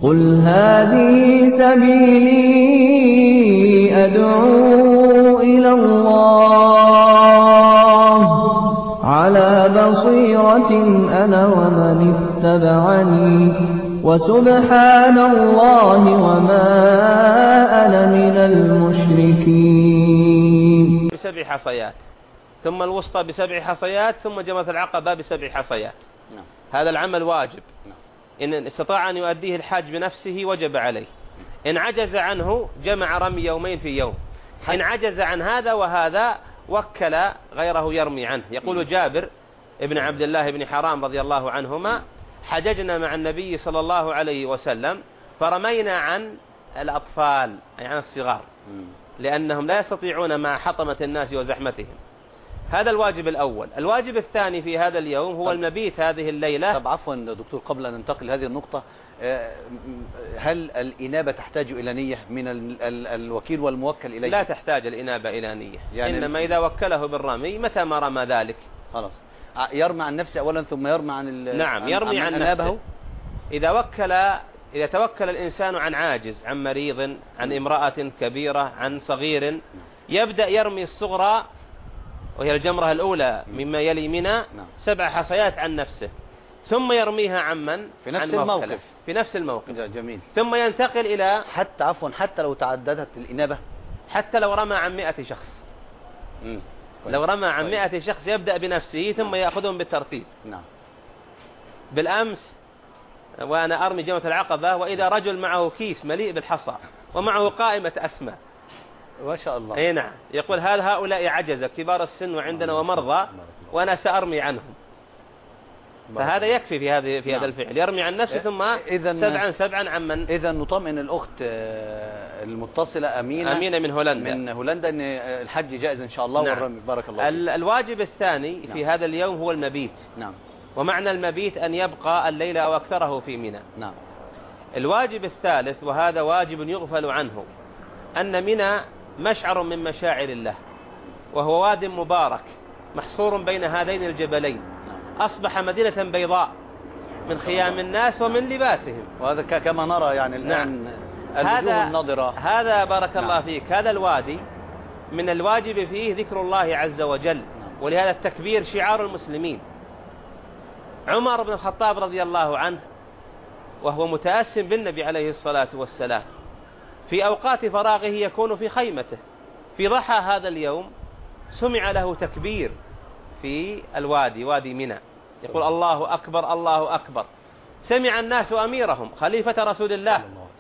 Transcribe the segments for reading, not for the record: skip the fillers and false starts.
قل هذه سبيلي أدعو إلى الله على بصيرة أنا ومن اتبعني وسبحان الله وما أنا من المشركين. ب7 حصيات، ثم الوسطى ب7 حصيات، ثم جمرة العقبة ب7 حصيات. هذا العمل واجب. إن استطاع أن يؤديه الحاج بنفسه وجب عليه. إن عجز عنه جمع رمي يومين في يوم. إن عجز عن هذا وهذا وكل غيره يرمي عنه. يقول جابر ابن عبد الله بن حرام رضي الله عنهما: حججنا مع النبي صلى الله عليه وسلم فرمينا عن الأطفال أي عن الصغار، لأنهم لا يستطيعون مع حطمة الناس وزحمتهم. هذا الواجب الأول. الواجب الثاني في هذا اليوم هو المبيت هذه الليلة. طب عفوا دكتور، قبل أن ننتقل هذه النقطة، هل الإنابة تحتاج إلى نية من الوكيل والموكل إليه؟ لا تحتاج الإنابة إلى نية، يعني إنما إذا وكله بالرمي متى ما رمى ذلك خلاص يرمي عن نفسه أولا ثم يرمي عن نعم يرمي عن نفسه. إذا توكل الإنسان عن عاجز، عن مريض، عن امرأة كبيرة، عن صغير، يبدأ يرمي الصغرى وهي الجمرة الأولى مما يلي منى 7 حصيات عن نفسه، ثم يرميها عمن في نفس الموقف. في نفس الموقف. جميل. ثم ينتقل إلى حتى لو تعددت الإنابة، حتى لو رمى عن 100 شخص. لو رمى عن 100 شخص يبدأ بنفسه ثم يأخذهم بالترتيب. نعم. بالأمس وأنا أرمي جمرة العقبة وإذا رجل معه كيس مليء بالحصى ومعه قائمة أسماء. ما شاء الله. أي نعم. يقول هؤلاء عجزة كبار السن وعندنا ومرضى وأنا سأرمي عنهم. فهذا يكفي في هذا الفعل، يرمي عن نفسه ثم 7 عمن. إذا نطمئن الأخت المتصلة أمينة من هولندا أن الحج جائز إن شاء الله. نعم. والرمي. بارك الله فيك. الواجب الثاني في هذا اليوم هو المبيت. نعم. ومعنى المبيت أن يبقى الليلة أو أكثره في منى. نعم. الواجب الثالث وهذا واجب يغفل عنه، أن منى مشعر من مشاعر الله، وهو واد مبارك محصور بين هذين الجبلين، أصبح مدينة بيضاء من خيام الناس ومن لباسهم. وهذا كما نرى يعني الآن الوجوه الناظرة. هذا بارك الله فيك. هذا الوادي من الواجب فيه ذكر الله عز وجل، ولهذا التكبير شعار المسلمين. عمر بن الخطاب رضي الله عنه وهو متأسم بالنبي عليه الصلاة والسلام في أوقات فراغه يكون في خيمته، في ضحى هذا اليوم سمع له تكبير في الوادي، وادي منى، يقول الله أكبر الله أكبر. سمع الناس أميرهم خليفة رسول الله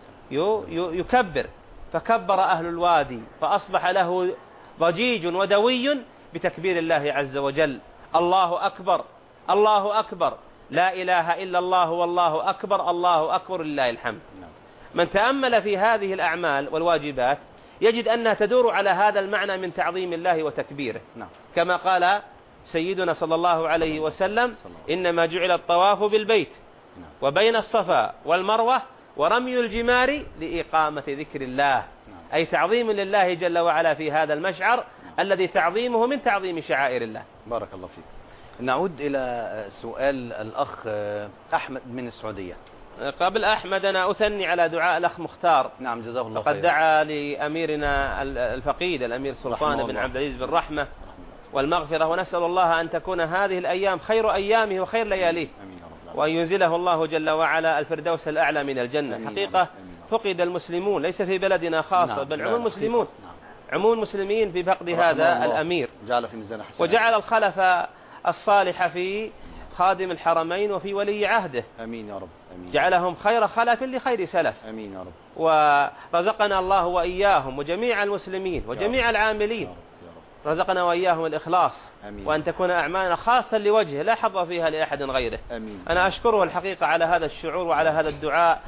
يكبر، فكبر أهل الوادي فأصبح له ضجيج ودوي بتكبير الله عز وجل. الله أكبر الله أكبر، لا إله إلا الله والله أكبر، الله أكبر لله الحمد. من تأمل في هذه الأعمال والواجبات يجد أنها تدور على هذا المعنى من تعظيم الله وتكبيره. كما قال سيدنا صلى الله عليه وسلم: إنما جعل الطواف بالبيت وبين الصفا والمروة ورمي الجمار لإقامة ذكر الله، أي تعظيم لله جل وعلا في هذا المشعر الذي تعظيمه من تعظيم شعائر الله. بارك الله فيك. نعود إلى سؤال الأخ أحمد من السعودية. قبل أحمد أنا أثني على دعاء الأخ مختار. نعم جزاه الله خير. فقد دعا لأميرنا الفقيد الأمير سلطان بن عبد العزيز بالرحمة والمغفرة، ونسأل الله أن تكون هذه الأيام خير أيامه وخير لياليه، وأن ينزله الله جل وعلا الفردوس الأعلى من الجنة. حقيقة فقد المسلمون ليس في بلدنا خاصة، بل عموم المسلمون، عموم المسلمين في فقد هذا الأمير، وجعل الخلف الصالح في خادم الحرمين وفي ولي عهده. أمين يا رب. أمين. جعلهم خير خلف لخير سلف. أمين يا رب. ورزقنا الله وإياهم وجميع المسلمين وجميع العاملين، رزقنا وإياهم الإخلاص. أمين. وأن تكون أعمالنا خاصة لوجهه لا حظ فيها لأحد غيره. أمين. أنا أشكره الحقيقة على هذا الشعور وعلى هذا الدعاء.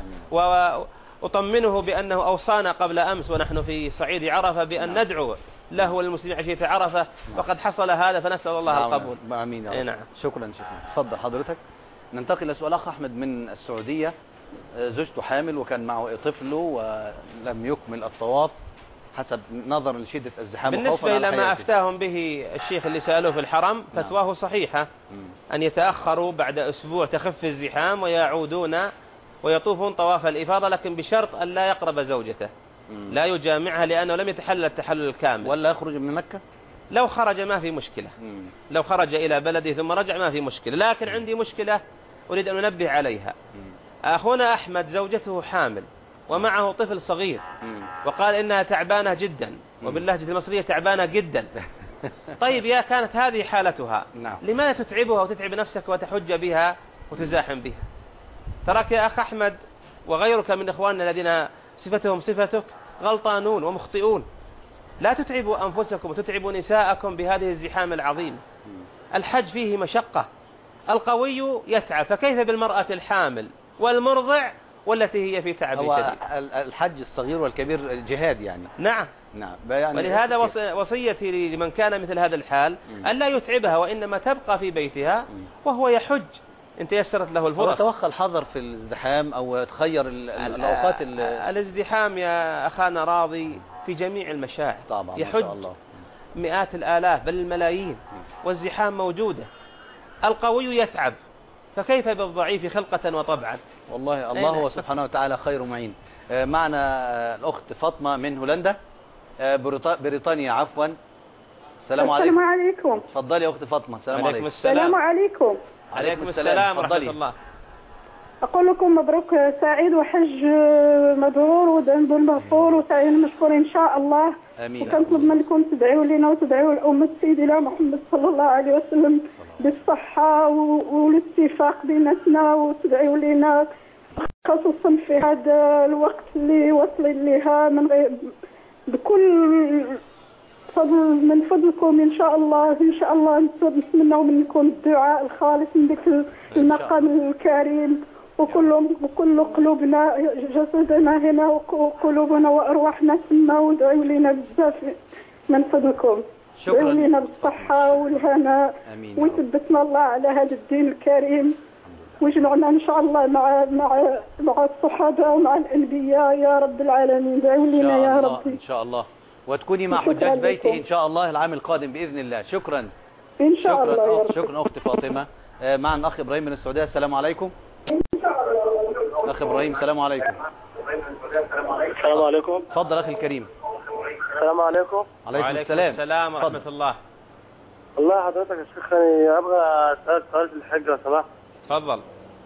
وأطمنه بأنه أوصانا قبل أمس ونحن في صعيد عرفة بأن ندعو له والمسلمين عشية عرفة، وقد حصل هذا فنسأل الله القبول. آمين يا رب. نعم. شكرا شيخنا. تفضل حضرتك. ننتقل إلى سؤال أخ أحمد من السعودية. زوجته حامل وكان معه طفله ولم يكمل الطواف حسب نظر لشدة الزحام. بالنسبة إلى ما أفتاهم به الشيخ اللي سألوه في الحرم فتواه صحيحة، أن يتأخروا بعد أسبوع تخف الزحام ويعودون ويطوفون طواف الإفاضة، لكن بشرط أن لا يقرب زوجته، لا يجامعها لأنه لم يتحلل التحلل الكامل. ولا يخرج من مكة؟ لو خرج ما في مشكلة، لو خرج إلى بلده ثم رجع ما في مشكلة. لكن عندي مشكلة أريد أن أنبه عليها. أخونا أحمد زوجته حامل ومعه طفل صغير، وقال إنها تعبانة جدا، وباللهجة المصرية تعبانة جدا. طيب يا كانت هذه حالتها، لماذا تتعبها وتتعب نفسك وتحج بها وتزاحم بها؟ تراك يا أخ أحمد وغيرك من إخواننا الذين صفتهم صفتك غلطانون ومخطئون. لا تتعبوا أنفسكم وتتعبوا نساءكم بهذه الزحام العظيمة. الحج فيه مشقة، القوي يتعب، فكيف بالمرأة الحامل والمرضع والتي هي في تعب شديد؟ الحج الصغير والكبير جهاد يعني. نعم. يعني ولهذا وصيتي لمن كان مثل هذا الحال أن لا يتعبها، وإنما تبقى في بيتها وهو يحج إن تيسرت له الفرص. توخى الحذر في الازدحام أو تخير الأوقات. الازدحام يا أخانا راضي في جميع المشاعر، طبعا يحج مئات الآلاف بل الملايين، والزحام موجودة. القوي يتعب، فكيف بالضعيف خلقة وطبعا؟ والله الله هو سبحانه وتعالى خير معين. معنا الأخت فاطمة من هولندا، بريطانيا عفوا. السلام عليكم. تفضلي يا أخت فاطمة. السلام عليكم. السلام عليكم. عليكم السلام ورحمة الله. أقول لكم مبروك سعيد وحج مبرور وذنب مغفور وسعي مشكور إن شاء الله. آمين. وكنطلب منكم تدعوا لنا وتدعوا لأمة سيدنا محمد صلى الله عليه وسلم بالصحة والاتفاق بيناتنا، وتدعوا لنا خصوصا في هذا الوقت اللي وصل لها من غير بكل فضل من فضلكم إن شاء الله. إن شاء الله نتمنى منكم الدعاء الخالص من ذكر المقام الكريم، وكل قلوبنا جسدنا هنا وقلوبنا وأرواحنا ثم، وادعوا لنا بزاف من فضلكم. شكرا. ادعوا لنا بالصحة والهنا، ويثبتنا الله على هذا الدين الكريم، ويجمعنا إن شاء الله مع الصحابة ومع الأنبياء يا رب العالمين. ادعوا لنا يا رب إن شاء الله، وتكوني مع حجاج بيته إن شاء الله العام القادم بإذن الله. شكرا. إن شاء الله يا رب. شكرا أخت فاطمة. معنا الأخ إبراهيم من السعودية. السلام عليكم. أخ إبراهيم السلام عليكم. السلام عليكم. تفضل أخي الكريم. السلام عليكم. وعليكم السلام ورحمة الله. الله حضرتك يا شيخ، أنا أبغى أسألك سؤال في الحج لو سمحت. تفضل.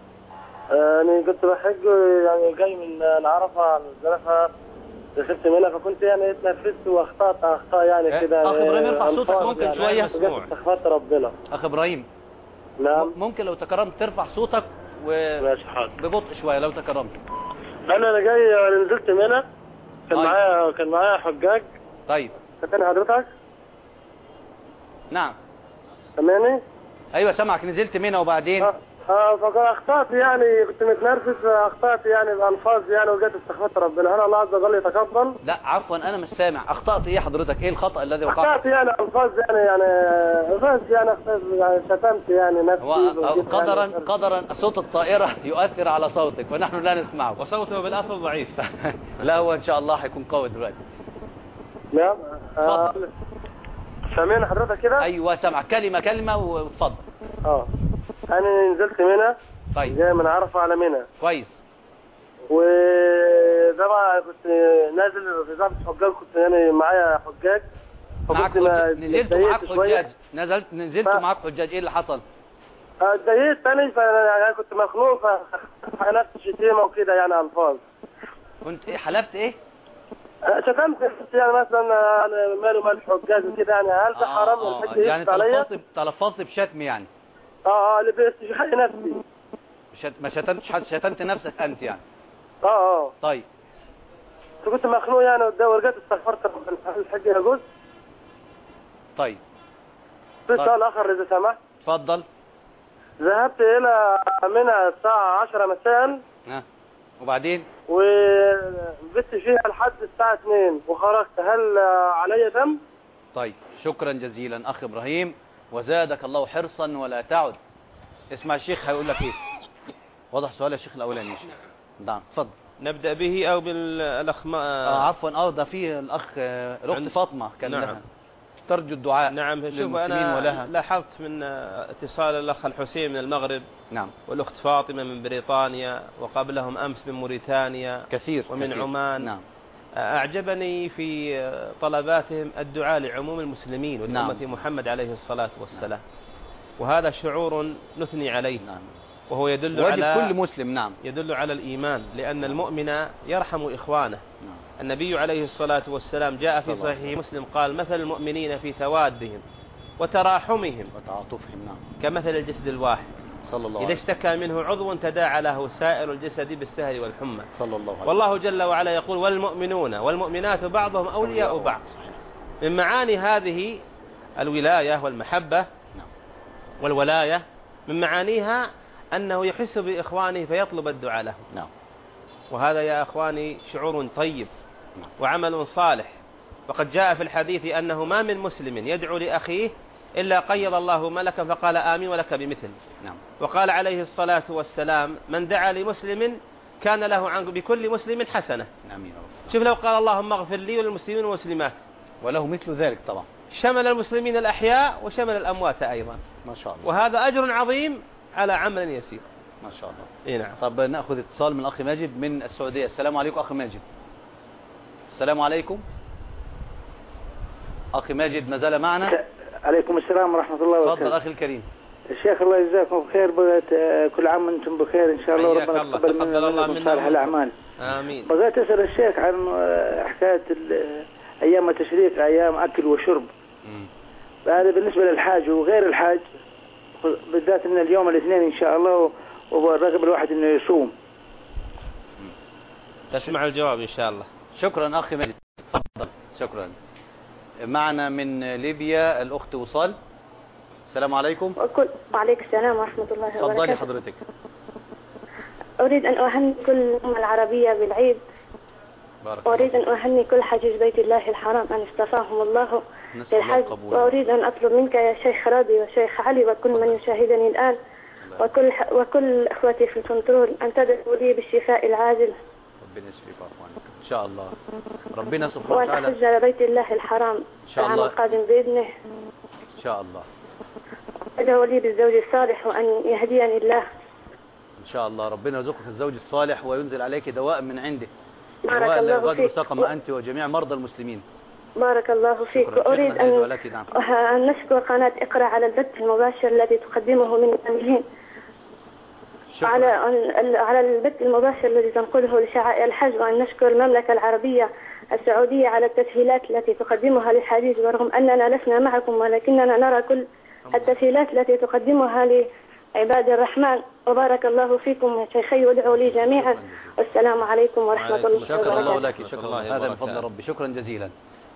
أنا كنت بحج يعني جاي من العرفة على الزلفة، دخلت منها فكنت يعني اتنفست واخطأت أخطاء يعني كده. أخ إبراهيم ارفع صوتك ممكن يعني شوية. استغفرت ربنا. أخ إبراهيم. نعم. ممكن لو تكرمت ترفع صوتك ماشي حاضر. ببطء شوية لو تكرمت. أنا جاي يعني نزلت منها، كان معايا حجاج. طيب. كان حضرتك؟ نعم. سامعني؟ أيوة سامعك. نزلت منها وبعدين؟ فأخطأت يعني، كنت متنرفز فأخطأت يعني بألفاظ يعني، وجيت استغفرت ربنا. هل الله عز وجل يتقبل؟ لا عفوا أنا مش سامع. أخطأت إيه حضرتك؟ إيه الخطأ الذي وقعت؟ أخطأت يعني ألفاظ يعني شتمت يعني نفسي. قدرا صوت الطائرة يؤثر على صوتك ونحن لا نسمعه، وصوته بالأصل ضعيف. لا هو إن شاء الله هيكون قوي دلوقتي. نعم. تفضل. سامعني حضرتك كده؟ أيوة سامعك كلمة وتفضل. أنا نزلت منى. طيب. جاي من عرفة على منى. كويس. وطبعا كنت نازل في ضابط حجاج، كنت يعني معايا حجاج. نزلت معاك حجاج. نزلت معاك حجاج. ايه اللي حصل؟ اتضايقت تاني، يعني كنت مخنوق فحلفت شتيمة وكده يعني ألفاظ. كنت ايه حلفت ايه؟ شتمت يعني مثلا انا ماله مال حجاج وكده يعني. هل ده حرام الحج يعني تلفظت بشتم يعني؟ اللي باستشهاد نفسي. ما شتمتش حد، شتمت نفسك انت يعني؟ طيب. كنت مخنوق يعني ورجعت استغفرت ربنا. هل الحج يجوز؟ طيب. في سؤال اخر اذا سمحت. اتفضل. ذهبت الى منى الساعة 10 مساء. وبعدين؟ وبت فيها لحد الساعة 2 وخرجت، هل علي دم؟ طيب شكرا جزيلا اخ ابراهيم، وزادك الله حرصا ولا تعد. اسمع الشيخ هيقول لك ايه. واضح سؤال الشيخ الاولاني. نعم اتفضل. نبدأ به او بالاخ عفوا ده فيه الاخ الاخت فاطمة كان لها. ترجو الدعاء نعم. شوف للمسلمين أنا ولها. لاحظت من اتصال الأخ الحسين من المغرب، نعم، والأخت فاطمة من بريطانيا، وقبلهم أمس من موريتانيا كثير ومن كثير. عمان. نعم. أعجبني في طلباتهم الدعاء لعموم المسلمين ولأمة نعم. محمد عليه الصلاة والسلام. وهذا شعور نثني عليه. نعم. وهو يدل واجب على كل مسلم. نعم. يدل على الإيمان، لأن المؤمن يرحم إخوانه. نعم. النبي عليه الصلاة والسلام جاء في صحيح مسلم قال: مثل المؤمنين في توادهم وتراحمهم وتعاطفهم. نعم. كمثل الجسد الواحد صلى الله عليه إذا وسلم. اشتكى منه عضو تداعى له سائر الجسد بالسهر والحمى. صلى الله عليه وسلم. والله جل وعلا يقول: والمؤمنون والمؤمنات بعضهم أولياء بعض. من معاني هذه الولاية والمحبة والولاية، من معانيها أنه يحس بإخوانه فيطلب الدعاء له. نعم. وهذا يا أخواني شعور طيب وعمل صالح. وقد جاء في الحديث أنه ما من مسلم يدعو لأخيه إلا قيض الله ملكا فقال آمين ولك بمثل. نعم. وقال عليه الصلاة والسلام: من دعا لمسلم كان له بكل مسلم حسنة. آمين. شوف لو قال اللهم اغفر لي وللمسلمين والمسلمات، وله مثل ذلك طبعا، شمل المسلمين الأحياء وشمل الأموات أيضا. ما شاء الله. وهذا أجر عظيم على عمل يسير. ما شاء الله. إيه نعم. طب نأخذ اتصال من الأخ ماجد من السعودية. السلام عليكم أخي ماجد. السلام عليكم أخي ماجد، ما زال معنا. عليكم السلام ورحمة الله وبركاته. تفضل أخي الكريم. الشيخ الله يجزاكم بخير، بغيت كل عام وانتم بخير ان شاء الله، وربنا يتقبل منا صالح الاعمال. امين. بغيت اسال الشيخ عن حكايه ايام التشريق، ايام اكل وشرب. هذا بالنسبه للحاج وغير الحاج، بالذات من اليوم الاثنين ان شاء الله، ورغب الواحد انه يصوم. تسمع الجواب ان شاء الله. شكرا اخي ماجد، تفضل. شكرا. معنا من ليبيا الأخت وصال. السلام عليكم. وعليكم السلام ورحمة الله وبركاته. تفضلي حضرتك. أريد أن أهني كل الأمة العربية بالعيد. وأريد أن أهني كل حجيج بيت الله الحرام أن اصطفاهم الله للحج. وأريد أن أطلب منك يا شيخ راضي وشيخ علي وكل من يشاهدني الآن وكل إخوتي في الكنترول أن تدعوا لي بالشفاء العاجل. ربنا يشفيك ويعافيك إن شاء الله. ربنا سبحانه وتعالى. وأن أحج على بيت الله الحرام العام القادم بإذنه إن شاء الله. أدعو لي بالزوج الصالح وأن يهديني الله إن شاء الله. ربنا يرزقك الزوج الصالح وينزل عليك دواء من عنده، بارك الله فيك، سقم أنت وجميع مرضى المسلمين. بارك الله فيك. وأريد أن نشكر قناة اقرأ على البث المباشر الذي تقدمه من العاملين، على البث المباشر الذي تنقله لشعائر الحج، وأن نشكر المملكة العربية السعودية على التسهيلات التي تقدمها للحديث، ورغم أننا لسنا معكم ولكننا نرى كل التسهيلات التي تقدمها لعباد الرحمن. وبارك الله فيكم يا شيخي، وادعوا لي جميعا، والسلام عليكم ورحمة الله وبركاته. شكرا الله لك. شكرا، هذا من فضل ربي. شكرا جزيلا.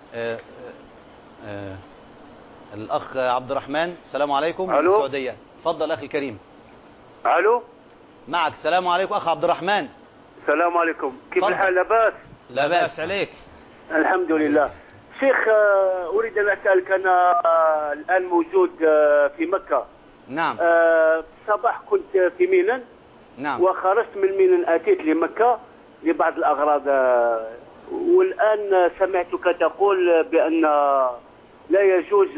الأخ عبد الرحمن. السلام عليكم من السعودية. تفضل أخي الكريم. الو معك. السلام عليكم أخ عبد الرحمن. السلام عليكم، كيف الحال؟ لا بأس. لا بأس عليك. الحمد لله. شيخ أريد أن أسألك، أنا الآن موجود في مكة. نعم. صباح كنت في ميناء. نعم. وخرجت من ميناء أتيت لمكة لبعض الأغراض، والآن سمعتك تقول بأن لا يجوز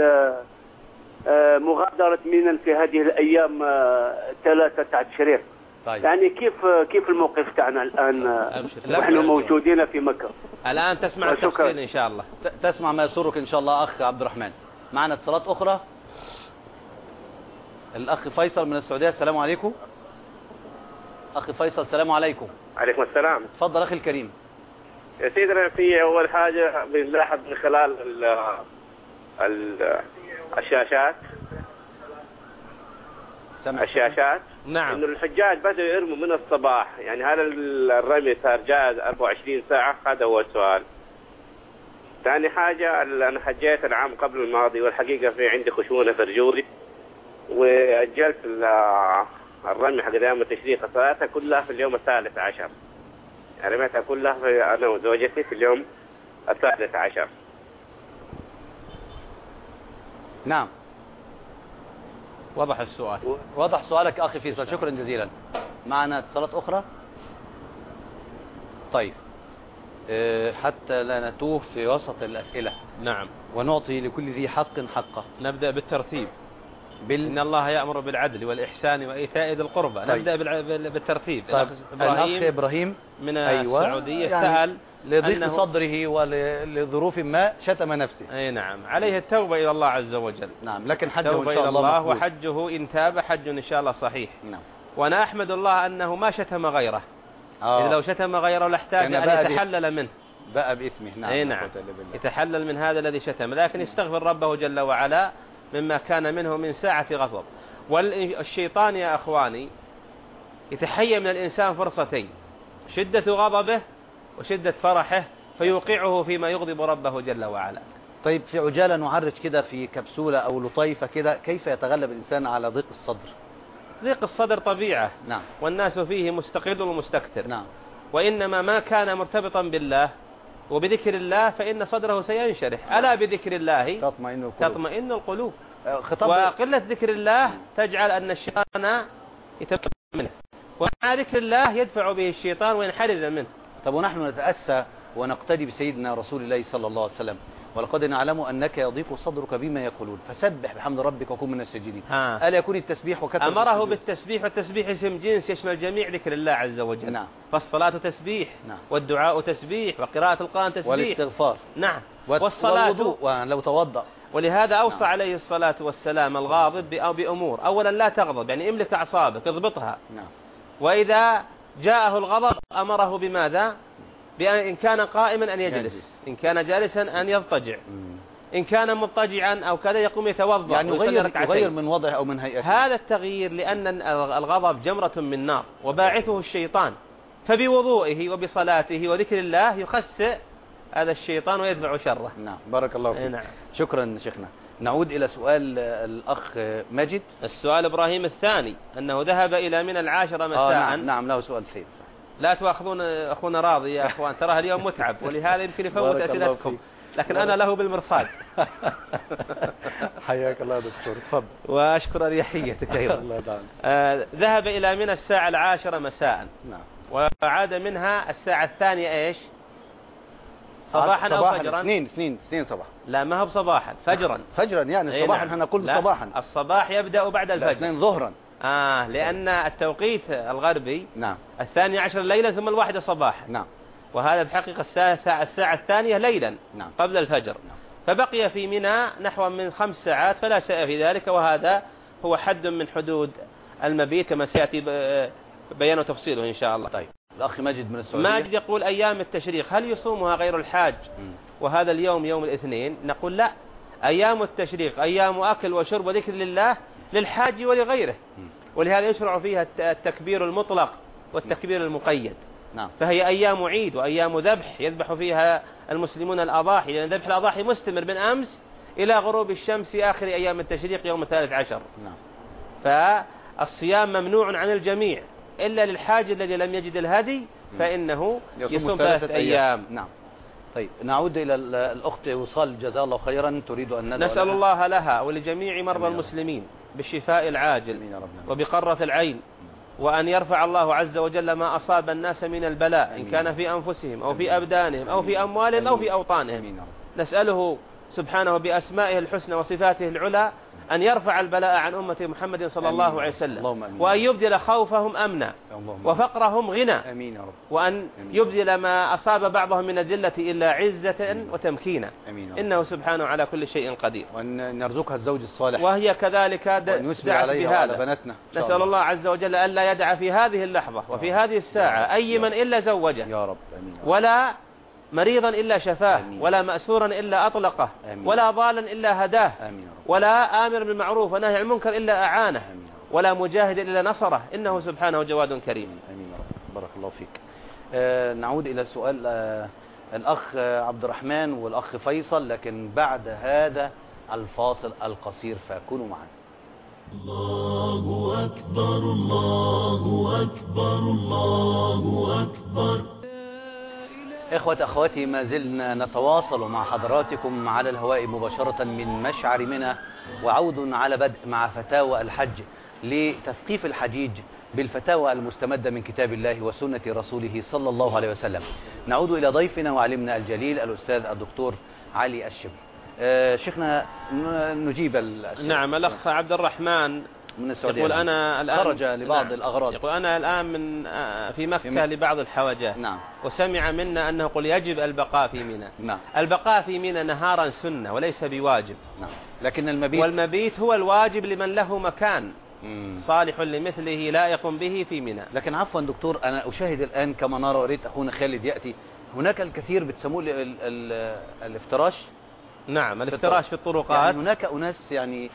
مغادرة ميناء في هذه الأيام 3 تشريق. طيب. يعني كيف الموقف تاعنا الآن ونحن موجودين في مكة؟ الآن تسمع التفصيل إن شاء الله. تسمع ما يسرك إن شاء الله أخ عبد الرحمن. معنا اتصالات أخرى. الأخ فيصل من السعودية. السلام عليكم أخي فيصل. السلام عليكم. عليكم السلام. تفضل أخي الكريم. يا سيدنا، في أول حاجة بنلاحظ من خلال الشاشات الشاشات نعم، إنه الحجاج بدأوا يرموا من الصباح، يعني هذا الرمي صار جاهز 24 ساعة. هذا هو السؤال. ثاني حاجة، أنا حجيت العام قبل الماضي، والحقيقة في عندي خشونة في رجولي، وأجلت الرمي حق أيام التشريق صلاتها كلها في اليوم 13، يعني رميتها كلها أنا وزوجتي في اليوم 13. نعم، وضح السؤال. وضح سؤالك أخي فيصل. شكرا جزيلا. معنا اتصالات أخرى. طيب، حتى لا نتوه في وسط الأسئلة. نعم. ونعطي لكل ذي حق حقه. نبدأ بالترتيب. إن الله يأمر بالعدل والإحسان وإيتاء ذي القربى. طيب. نبدأ بالترتيب. طيب. الأخ إبراهيم من السعودية سأل لضيق صدره ولظروف ما شتم نفسه. أي نعم، عليه التوبة إلى الله عز وجل. نعم، لكن حجه توبة إن شاء إلى الله مقبول. وحجه إن تاب حج إن شاء الله صحيح. نعم. وأنا أحمد الله أنه ما شتم غيره. إذا لو شتم غيره لاحتاج أن يتحلل منه بقى بإثمه. نعم. أي نعم، يتحلل من هذا الذي شتم، لكن يستغفر ربه جل وعلا مما كان منه من ساعة غضب. والشيطان يا أخواني يتحيى من الإنسان فرصتين: شدة غضبه وشدة فرحه، فيوقعه فيما يغضب ربه جل وعلا. طيب، في عجالة نعرج كده في كبسولة أو لطيفة كده، كيف يتغلب الإنسان على ضيق الصدر؟ ضيق الصدر طبيعة. نعم. والناس فيه مستقل ومستكثر. نعم. وإنما ما كان مرتبطا بالله وبذكر الله فإن صدره سينشرح. ألا بذكر الله تطمئن القلوب. وقلة ذكر الله تجعل أن الشيطان يتبع منه، ومع ذكر الله يدفع به الشيطان وينحرز منه. طب ونحن نتأسى ونقتدي بسيدنا رسول الله صلى الله عليه وسلم: ولقد نعلم أنك يضيق صدرك بما يقولون فسبح بحمد ربك وكن من الساجدين. ألا يكون التسبيح وكثرة أمره بالتسبيح، والتسبيح اسم جنس يشمل جميع ذكر الله عز وجل. نعم. فالصلاة تسبيح. نعم. والدعاء تسبيح، وقراءة القرآن تسبيح، والاستغفار. نعم. والصلاة لو توضأ. ولهذا أوصى عليه الصلاة والسلام الغاضب بأمور: أولا لا تغضب، يعني املك أعصابك اضبطها. نعم. وإذا جاءه الغضب أمره بماذا؟ بأن كان قائما أن يجلس، إن كان جالسا أن يضطجع، إن كان مضطجعا أو كذا يقوم يتوضأ، يعني يغير من وضعه أو من هيئته. هذا التغيير لأن الغضب جمرة من نار وباعثه الشيطان، فبوضوئه وبصلاته وذكر الله يخسئ هذا الشيطان ويدفع شره. نعم، بارك الله فيك. نعم. شكرا شيخنا. نعود إلى سؤال الأخ ماجد. السؤال إبراهيم الثاني أنه ذهب إلى من 10 مساء. نعم، له سؤال ثاني. لا تؤاخذون أخونا راضي يا أخوان، تراه اليوم متعب، ولهذا يمكن يفوت أسئلتكم، لكن أنا له بالمرصاد. حياك الله دكتور، تفضل. وأشكر أريحيتك أيضا. الله يدعم. ذهب إلى من الساعة 10 مساء. نعم. وعاد منها الساعة 2 إيش؟ صباحا أو فجرا؟ اثنين صباحا. لا، ما هو بصباحا، فجرا. فجرا يعني صباحا. احنا نقول صباحا. الصباح يبدأ بعد الفجر. 2 ظهرا. لأن التوقيت الغربي. نعم. 12 ليلا ثم 1 صباحا. نعم. وهذا بحقيقة الساعة 2 ليلا. نعم. قبل الفجر. نعم. فبقي في منى نحو من 5 ساعات، فلا شيء في ذلك، وهذا هو حد من حدود المبيت كما سيأتي بيان وتفصيله إن شاء الله. طيب، الأخ ماجد من السعودية. ماجد يقول: أيام التشريق هل يصومها غير الحاج وهذا اليوم يوم الاثنين؟ نقول لا، أيام التشريق أيام أكل وشرب وذكر لله للحاج ولغيره، ولهذا يشرع فيها التكبير المطلق والتكبير المقيد. نعم. فهي أيام عيد وأيام ذبح يذبح فيها المسلمون الأضاحي، لأن ذبح الأضاحي مستمر من أمس إلى غروب الشمس آخر أيام التشريق يوم 13. نعم. فالصيام ممنوع عن الجميع إلا للحاج الذي لم يجد الهدي، فإنه يصوم 3 أيام. نعم. طيب، نعود إلى الأخت وصال، جزاها الله خيرا، تريد أن نسأل الله لها ولجميع مرضى المسلمين بالشفاء العاجل وبقرة العين، وأن يرفع الله عز وجل ما أصاب الناس من البلاء، إن كان في أنفسهم أو في أبدانهم أو في أموالهم أو في أوطانهم. نسأله سبحانه بأسمائه الحسنى وصفاته العلى أن يرفع البلاء عن أمة محمد صلى الله عليه وسلم، وأن يبدل خوفهم أمنا وفقرهم غنى، وأن يبدل ما أصاب بعضهم من الذلة إلا عزة وتمكينا، إنه سبحانه على كل شيء قدير. وأن نرزقها الزوج الصالح، وهي كذلك دعت بهذا. نسأل الله عز وجل ألا يدع في هذه اللحظة وفي هذه الساعة أي من إلا زوجه، يا رب. ولا مريضا إلا شفاه، ولا مأسورا إلا أطلقه، ولا ضالا إلا هداه، ولا آمر بالمعروف ونهي عن المنكر إلا أعانه، ولا مجاهد إلا نصره، إنه سبحانه جواد كريم. آمين يا رب. بارك الله فيك. نعود إلى سؤال الأخ عبد الرحمن والأخ فيصل، لكن بعد هذا الفاصل القصير، فكونوا معنا. الله أكبر، الله أكبر، الله أكبر. إخوة أخواتي، ما زلنا نتواصل مع حضراتكم على الهواء مباشرة من مشعر منى، وعود على بدء مع فتاوى الحج لتثقيف الحجيج بالفتاوى المستمدة من كتاب الله وسنة رسوله صلى الله عليه وسلم. نعود إلى ضيفنا وعلمنا الجليل الأستاذ الدكتور علي الشبل. شيخنا نجيب الأسئلة. نعم. الأخ عبد الرحمن من السعودية يقول أنا الآن خرج لبعض الأغراض. يقول أنا الآن في مكة لبعض الحوجات. نعم. وسمع منا أنه يقول يجب البقاء في منى. نعم. البقاء في منى نهارا سنة وليس بواجب. نعم. لكن والمبيت هو الواجب لمن له مكان صالح لمثله لائق به في منى. لكن عفوا دكتور، أنا أشاهد الآن كما نرى، وريت أخونا خالد يأتي، هناك الكثير بتسموه الافتراش. نعم، الافتراش في الطرقات. يعني هناك أناس يعني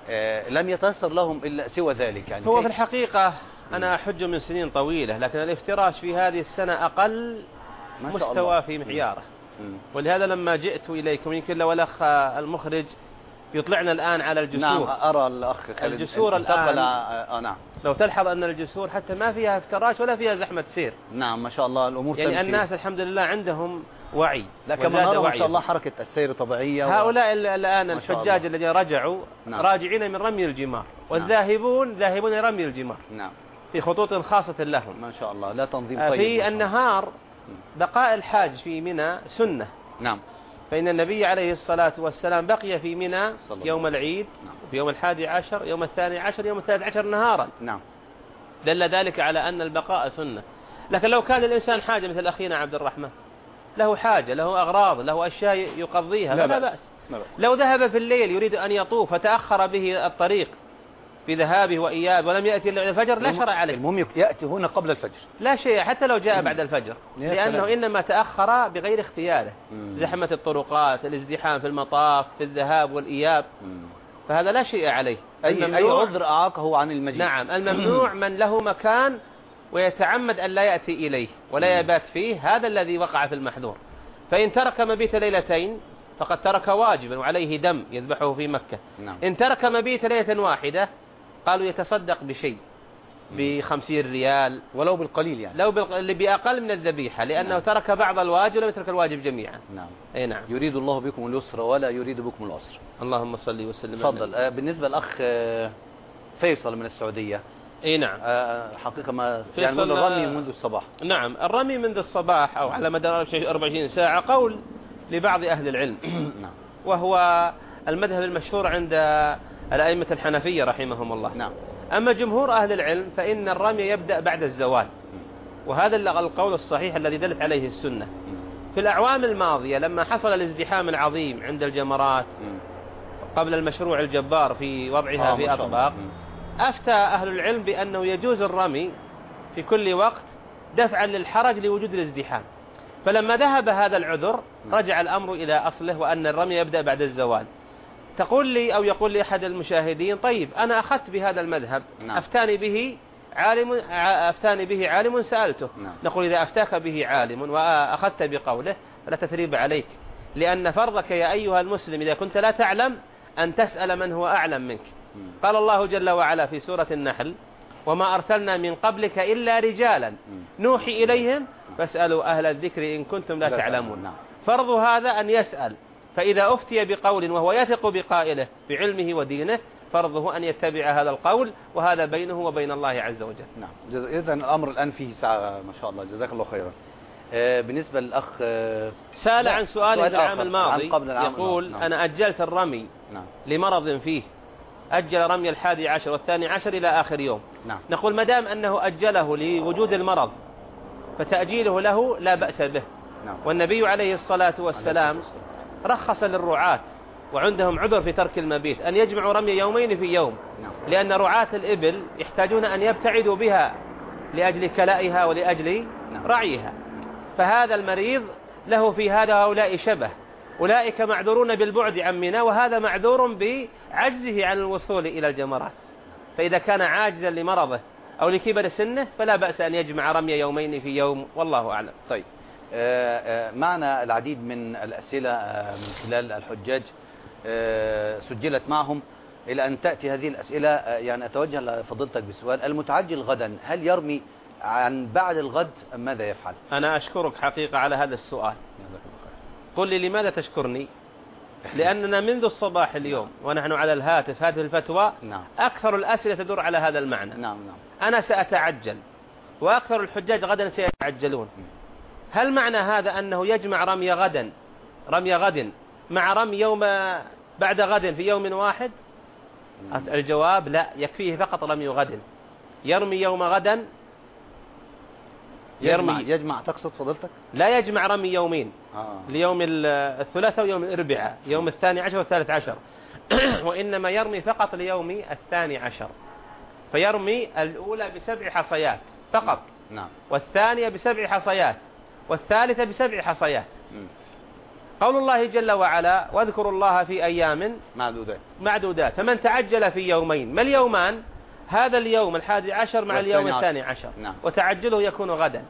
لم يتيسر لهم إلا سوى ذلك. يعني هو في الحقيقة أنا أحج من سنين طويلة، لكن الافتراش في هذه السنة أقل مستوى في معياره. ولهذا لما جئت إليكم يمكن لو الأخ المخرج يطلعنا الآن على الجسور. نعم، أرى الأخ خالد الجسور الآن. نعم. لو تلحظ أن الجسور حتى ما فيها افتراش ولا فيها زحمة سير. نعم ما شاء الله الأمور يعني الناس الحمد لله عندهم وعي. لا كما نرى ما شاء الله حركة السير طبيعية. هؤلاء الآن الحجاج الذين رجعوا نعم. راجعين من رمي الجمار، والذاهبون ذاهبون لرمي الجمار. نعم. في خطوط خاصة لهم ما شاء الله. لا تنظيم طيب. في النهار بقاء الحاج في منى سنة. نعم. فإن النبي عليه الصلاة والسلام بقي في منى يوم العيد، في يوم 11، يوم 12، يوم 13 نهارا. نعم. دل ذلك على أن البقاء سنة. لكن لو كان الإنسان حاجة مثل أخينا عبد الرحمن، له حاجة، له أغراض، له أشياء يقضيها، فلا بأس. لو ذهب في الليل يريد أن يطوف فتأخر به الطريق في ذهابه وإيابه ولم يأتي إلا الفجر لا شرع عليه. المهم يأتي هنا قبل الفجر، لا شيء حتى لو جاء بعد الفجر، لأنه إنما تأخر بغير اختياره. زحمة الطرقات، الازدحام في المطاف، في الذهاب والإياب، فهذا لا شيء عليه. أي عذر أعاقه عن المجيء. نعم. الممنوع من له مكان ويتعمد أن لا يأتي إليه ولا يبات فيه، هذا الذي وقع في المحذور. فإن ترك مبيت ليلتين فقد ترك واجبا وعليه دم يذبحه في مكة. نعم. إن ترك مبيت ليلة واحدة قالوا يتصدق بشيء، ب50 ريال ولو بالقليل، يعني لو بأقل من الذبيحة، لأنه نعم. ترك بعض الواجب ولم يترك الواجب جميعا. نعم. أي نعم. يريد الله بكم اليسر ولا يريد بكم العسر. اللهم صل وسلم. تفضل. بالنسبة للأخ فيصل من السعودية. اي نعم. حقيقة ما يعني الرمي منذ الصباح. نعم، الرمي منذ الصباح أو على مدار 24 ساعة قول لبعض أهل العلم. نعم. وهو المذهب المشهور عند الأئمة الحنفية رحمهم الله. نعم. أما جمهور أهل العلم فإن الرمي يبدأ بعد الزوال، وهذا القول الصحيح الذي دلت عليه السنة. في الأعوام الماضية لما حصل الازدحام العظيم عند الجمرات قبل المشروع الجبار في وضعها في أطباق، أفتى أهل العلم بأنه يجوز الرمي في كل وقت دفعا للحرج لوجود الازدحام. فلما ذهب هذا العذر رجع الأمر إلى أصله، وأن الرمي يبدأ بعد الزوال. تقول لي أو يقول لي أحد المشاهدين طيب أنا أخذت بهذا المذهب، أفتاني به عالم سألته. نقول إذا أفتاك به عالم وأخذت بقوله فلا تثريب عليك، لأن فرضك يا أيها المسلم إذا كنت لا تعلم أن تسأل من هو أعلم منك. قال الله جل وعلا في سورة النحل: وما أرسلنا من قبلك إلا رجالا نوحي إليهم فاسألوا أهل الذكر إن كنتم لا تعلمون. فرض هذا أن يسأل، فإذا أفتي بقول وهو يثق بقائله بعلمه ودينه فرضه أن يتبع هذا القول، وهذا بينه وبين الله عز وجل. نعم. إذن الأمر الآن فيه ساعة ما شاء الله، جزاك الله خيرا. بالنسبة للأخ سأل عن سؤال العام الماضي، يقول نعم. أنا أجلت الرمي لمرض فيه، أجل رمي 11 و12 إلى آخر يوم. نقول مدام أنه أجله لوجود المرض فتأجيله له لا بأس به. والنبي عليه الصلاة والسلام رخص للرعاة وعندهم عذر في ترك المبيت أن يجمعوا رمي يومين في يوم، لأن رعاة الإبل يحتاجون أن يبتعدوا بها لأجل كلائها ولأجل رعيها. فهذا المريض له في هؤلاء شبه، أولئك معذورون بالبعد عن منى، وهذا معذور بعجزه عن الوصول إلى الجمرات. فإذا كان عاجزا لمرضه أو لكبر سنه فلا بأس أن يجمع رمي يومين في يوم، والله أعلم. طيب، معنا العديد من الأسئلة من خلال الحجاج سجلت معهم. إلى أن تأتي هذه الأسئلة يعني أتوجه لفضيلتك بسؤال: المتعجل غدا هل يرمي عن بعد الغد أم ماذا يفعل؟ أنا أشكرك حقيقة على هذا السؤال. قل لي لماذا تشكرني؟ لأننا منذ الصباح اليوم ونحن على الهاتف هذه الفتوى نعم. أكثر الأسئلة تدور على هذا المعنى. نعم. أنا سأتعجل وأكثر الحجاج غدا سيتعجلون. هل معنى هذا أنه يجمع رمي غد مع رمي يوم بعد غد في يوم واحد؟ الجواب لا، يكفيه فقط رمي غد. يرمي يوم غدا، يجمع تقصد فضلتك؟ لا يجمع رمي يومين، ليوم الثلاثاء ويوم الأربعاء، يوم 12 و13 وإنما يرمي فقط ليوم 12، فيرمي الأولى ب7 حصيات فقط. نعم. والثانية ب7 حصيات، والثالثة ب7 حصيات. قول الله جل وعلا: واذكروا الله في أيام معدودات. فمن تعجل في يومين، ما اليومان؟ هذا اليوم 11 مع اليوم 12. نعم. وتعجله يكون غدا.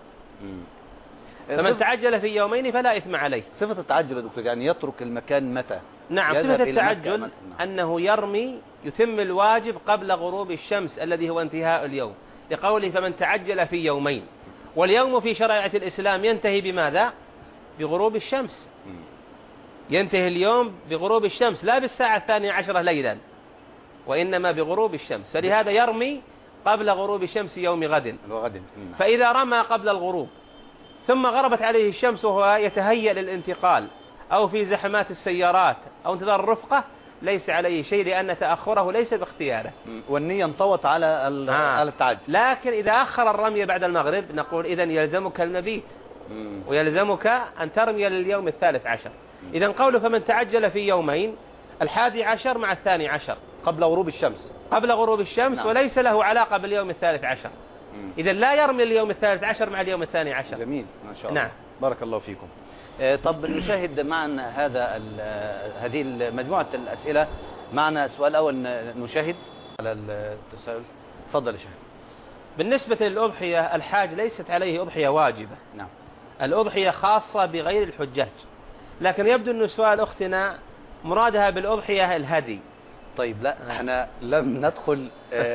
فمن تعجل في يومين فلا إثم عليه. صفة التعجل يا دكتور يعني يترك المكان متى؟ نعم، صفة التعجل أنه يتم الواجب قبل غروب الشمس الذي هو انتهاء اليوم، لقوله: فمن تعجل في يومين. واليوم في شريعة الإسلام ينتهي بماذا؟ بغروب الشمس. ينتهي اليوم بغروب الشمس، لا بالساعة 12 ليلا، وإنما بغروب الشمس. فلهذا يرمي قبل غروب الشمس يوم غد. فإذا رمى قبل الغروب ثم غربت عليه الشمس وهو يتهيأ للانتقال أو في زحمات السيارات أو انتظار الرفقة، ليس عليه شيء، لأن تأخره ليس باختياره، والنية انطوت على التعجل. لكن إذا أخر الرمي بعد المغرب نقول: إذن يلزمك المبيت ويلزمك أن ترمي لليوم 13. إذن قوله: فمن تعجل في يومين، 11 مع 12 قبل غروب الشمس. نعم. وليس له علاقة باليوم 13. إذن لا يرمي اليوم 13 مع اليوم 12. جميل، ما شاء الله. نعم. بارك الله فيكم. طب نشاهد معنا هذه مجموعة الأسئلة. معنا سؤال أول نشاهد على التساؤل. تفضل يا شيخ. بالنسبة للأضحية، الحاج ليست عليه أضحية واجبة. نعم. الأضحية خاصة بغير الحجاج، لكن يبدو أن سؤال أختنا مرادها بالأضحية الهدي. طيب، لا احنا لم ندخل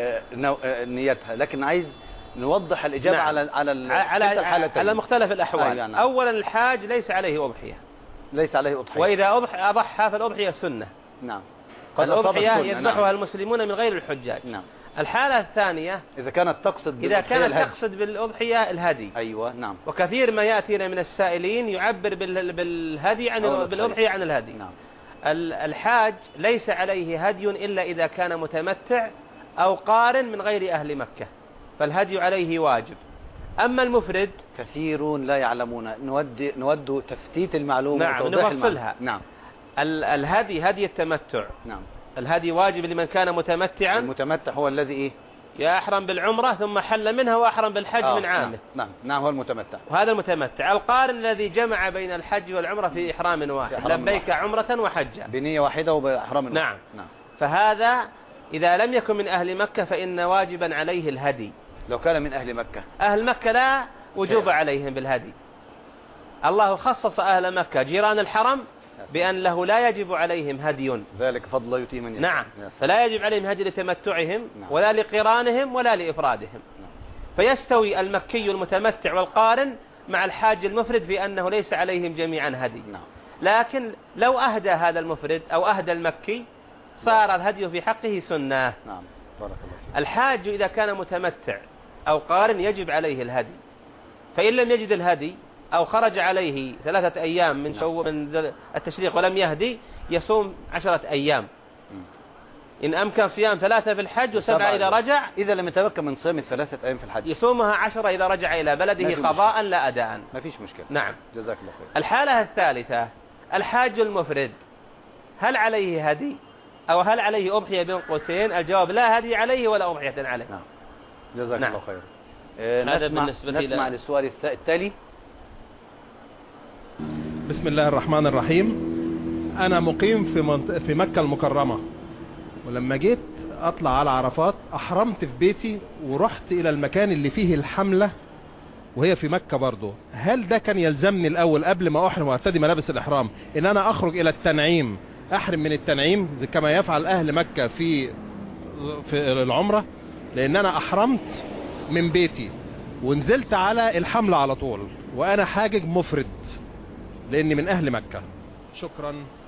نيتها، لكن عايز نوضح الإجابة. نعم. على مختلف الأحوال. نعم. أولا الحاج ليس عليه أضحية. وإذا أضحى فالأضحية سنة. نعم. الأضحية يذبحها المسلمون من غير الحجاج. نعم. الحالة الثانية إذا كانت تقصد بالأضحية الهدي. أيوة. نعم. وكثير ما يأتينا من السائلين يعبر بالهدي بالأضحية عن الهدي. نعم. الحاج ليس عليه هدي إلا إذا كان متمتع أو قارن من غير أهل مكة، فالهدي عليه واجب. أما المفرد، كثيرون لا يعلمون، نود تفتيت المعلومة. نعم، نفصلها. نعم. الهدي هدي التمتع. نعم. الهدي واجب لمن كان متمتعا. المتمتع هو الذي يحرم بالعمرة ثم حل منها وأحرم بالحج من عامه. نعم هو المتمتع. وهذا المتمتع. القارن الذي جمع بين الحج والعمرة في إحرام واحد، لبيك عمرة وحجة بنية واحدة وبإحرام واحد. نعم. فهذا إذا لم يكن من أهل مكة فإن واجبا عليه الهدي. لو كان من أهل مكة، أهل مكة لا وجوب عليهم بالهدي. الله خصص أهل مكة جيران الحرم بأن له لا يجب عليهم هدي، ذلك فضل الله يؤتيه من يشاء. نعم. فلا يجب عليهم هدي لتمتعهم ولا لقرانهم ولا لإفرادهم. فيستوي المكي المتمتع والقارن مع الحاج المفرد في أنه ليس عليهم جميعا هدي. لكن لو أهدى هذا المفرد أو أهدى المكي صار الهدي في حقه سنة. نعم. بارك الله فيك. الحاج إذا كان متمتع أو قارن يجب عليه الهدي، فإن لم يجد الهدي أو خرج عليه 3 أيام من التشريق ولم يهدي، يصوم 10 أيام. إن أمكن صيام 3 في الحج و7 إذا رجع. إذا لم يتمكن من صيام 3 أيام في الحج يصومها 10 إذا رجع إلى بلده قضاء لا أداء. ما فيش مشكلة. نعم. جزاك الله خير. الحالة الثالثة، الحاج المفرد، هل عليه هدي أو هل عليه أضحية بين قوسين؟ الجواب: لا هدي عليه ولا أضحية عليه. نعم. جزاك الله خير. هذا بالنسبة نسمع للسؤال التالي. بسم الله الرحمن الرحيم. أنا مقيم في مكة المكرمة، ولما جيت أطلع على عرفات أحرمت في بيتي ورحت إلى المكان اللي فيه الحملة وهي في مكة برضو. هل ده كان يلزمني الأول قبل ما أحرم وأرتدي ملابس الإحرام إن أنا أخرج إلى التنعيم، أحرم من التنعيم كما يفعل أهل مكة في العمرة؟ لأن أنا أحرمت من بيتي ونزلت على الحملة على طول وأنا حاجج مفرد لأني من أهل مكة. شكرا.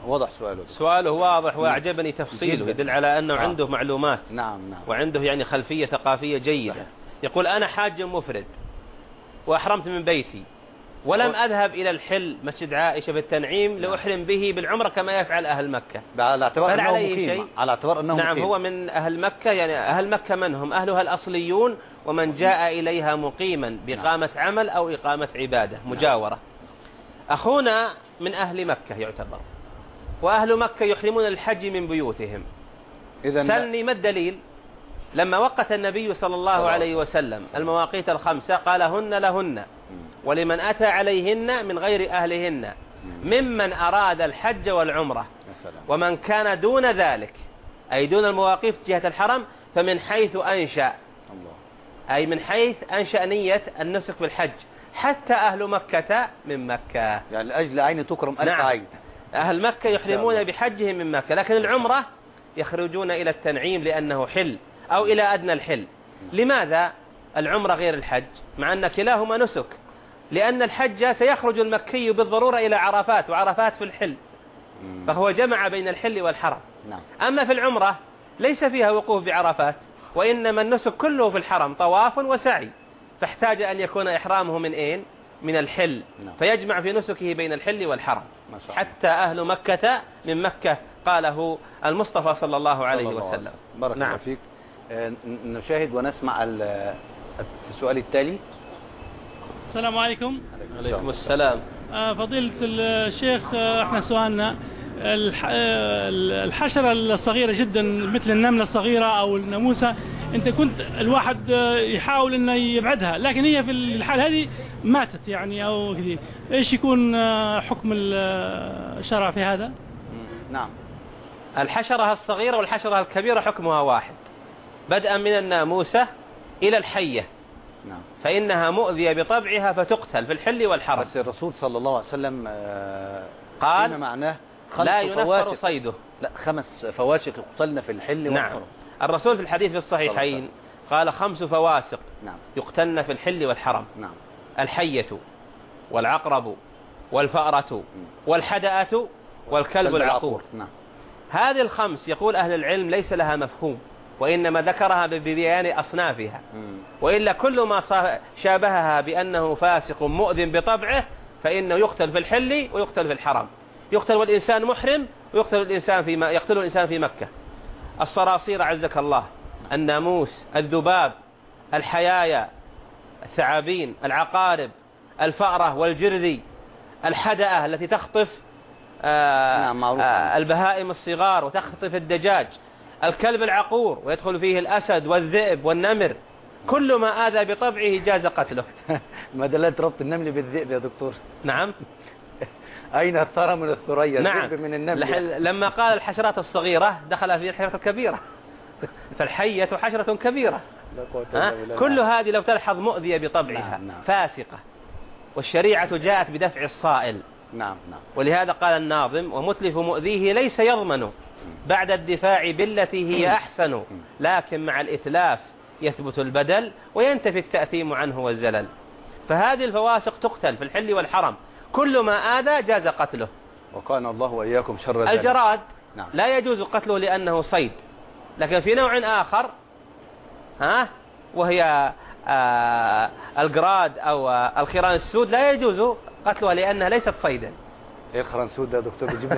واضح سؤاله. سؤاله واضح وأعجبني تفصيله، يدل على أنه عنده معلومات. نعم. وعنده يعني خلفية ثقافية جيدة. صحيح. يقول أنا حاج مفرد وأحرمت من بيتي ولم أذهب إلى الحل مسجد عائشة بالتنعيم لأحرم به بالعمرة كما يفعل أهل مكة، على اعتبار أنه مقيم. على اعتبار أنه نعم مقيم. هو من أهل مكة. يعني أهل مكة من هم؟ أهلها الأصليون ومن جاء إليها مقيما بإقامة عمل أو إقامة عبادة مجاورة. أخونا من أهل مكة يعتبر، وأهل مكة يحرمون الحج من بيوتهم. سلني ما الدليل؟ لما وقت النبي صلى الله عليه وسلم المواقيت الخمسة قال هن لهن ولمن أتى عليهن من غير أهلهن ممن أراد الحج والعمرة، ومن كان دون ذلك أي دون المواقيت جهة الحرم فمن حيث أنشأ، أي من حيث أنشأ نية النسك بالحج، حتى أهل مكة من مكة. يعني لأجل عين تكرم ألف عين. أهل مكة يحرمون بحجهم من مكة، لكن العمرة يخرجون إلى التنعيم لأنه حل أو إلى أدنى الحل. لماذا العمرة غير الحج مع أن كلاهما نسك؟ لأن الحج سيخرج المكي بالضرورة إلى عرفات، وعرفات في الحل، فهو جمع بين الحل والحرم. أما في العمرة ليس فيها وقوف بعرفات، وإنما النسك كله في الحرم طواف وسعي، فاحتاج أن يكون إحرامه من أين؟ من الحل. فيجمع في نسكه بين الحل والحرم. حتى أهل مكة من مكة قاله المصطفى صلى الله عليه وسلم. بارك الله فيك. نشاهد ونسمع السؤال التالي. السلام عليكم. عليكم السلام. فضيلة الشيخ، احنا سؤالنا الحشرة الصغيرة جدا مثل النملة الصغيرة أو الناموسة، أنت كنت الواحد يحاول أنه يبعدها، لكن هي في الحال هذه ماتت يعني أو كذي، إيش يكون حكم الشرع في هذا؟ نعم. الحشرة الصغيرة والحشرة الكبيرة حكمها واحد، بدءا من الناموسة إلى الحية. نعم. فإنها مؤذية بطبعها فتقتل في الحل والحرم. بس الرسول صلى الله عليه وسلم قال معناه لا ينفر صيده. لا، 5 فواسق يقتلن في الحل والحرم. نعم. الرسول في الحديث في الصحيحين قال 5 فواسق يقتلن في الحل والحرم. نعم. الحية والعقرب والفأرة والحدأة والكلب العقور. نعم. هذه ال5 يقول أهل العلم ليس لها مفهوم، وإنما ذكرها ببيان أصنافها، وإلا كل ما شابهها بأنه فاسق مؤذن بطبعه فإنه يقتل في الحل ويقتل في الحرم. يقتل والإنسان محرم، ويقتل الإنسان في مكة. الصراصير عزك الله، الناموس، الذباب، الحيايا، الثعابين، العقارب، الفأرة والجرذي، الحدأة التي تخطف البهائم الصغار وتخطف الدجاج، الكلب العقور ويدخل فيه الأسد والذئب والنمر، كل ما آذى بطبعه جاز قتله. ما دلالة ربط النمل بالذئب يا دكتور؟ نعم. أين الثرى من الثريا؟ نعم. الذئب من النمل. لما قال الحشرات الصغيرة دخل فيه الحشرات الكبيرة، فالحية حشرة كبيرة. كل هذه لو تلحظ مؤذية بطبعها. نعم. فاسقة، والشريعة جاءت بدفع الصائل. نعم. ولهذا قال الناظم ومتلف مؤذيه ليس يضمن بعد الدفاع بالتي هي أحسن، لكن مع الإتلاف يثبت البدل وينتفي التأثيم عنه والزلل. فهذه الفواسق تقتل في الحل والحرم، كل ما آذى جاز قتله. وقانا الله وإياكم شر ذلك. الجراد لا يجوز قتله لأنه صيد، لكن في نوع آخر وهي الجراد أو الخيران السود لا يجوز قتلها لأنها ليست صيدا. ايه الخيران السود يا دكتور؟ بيجيب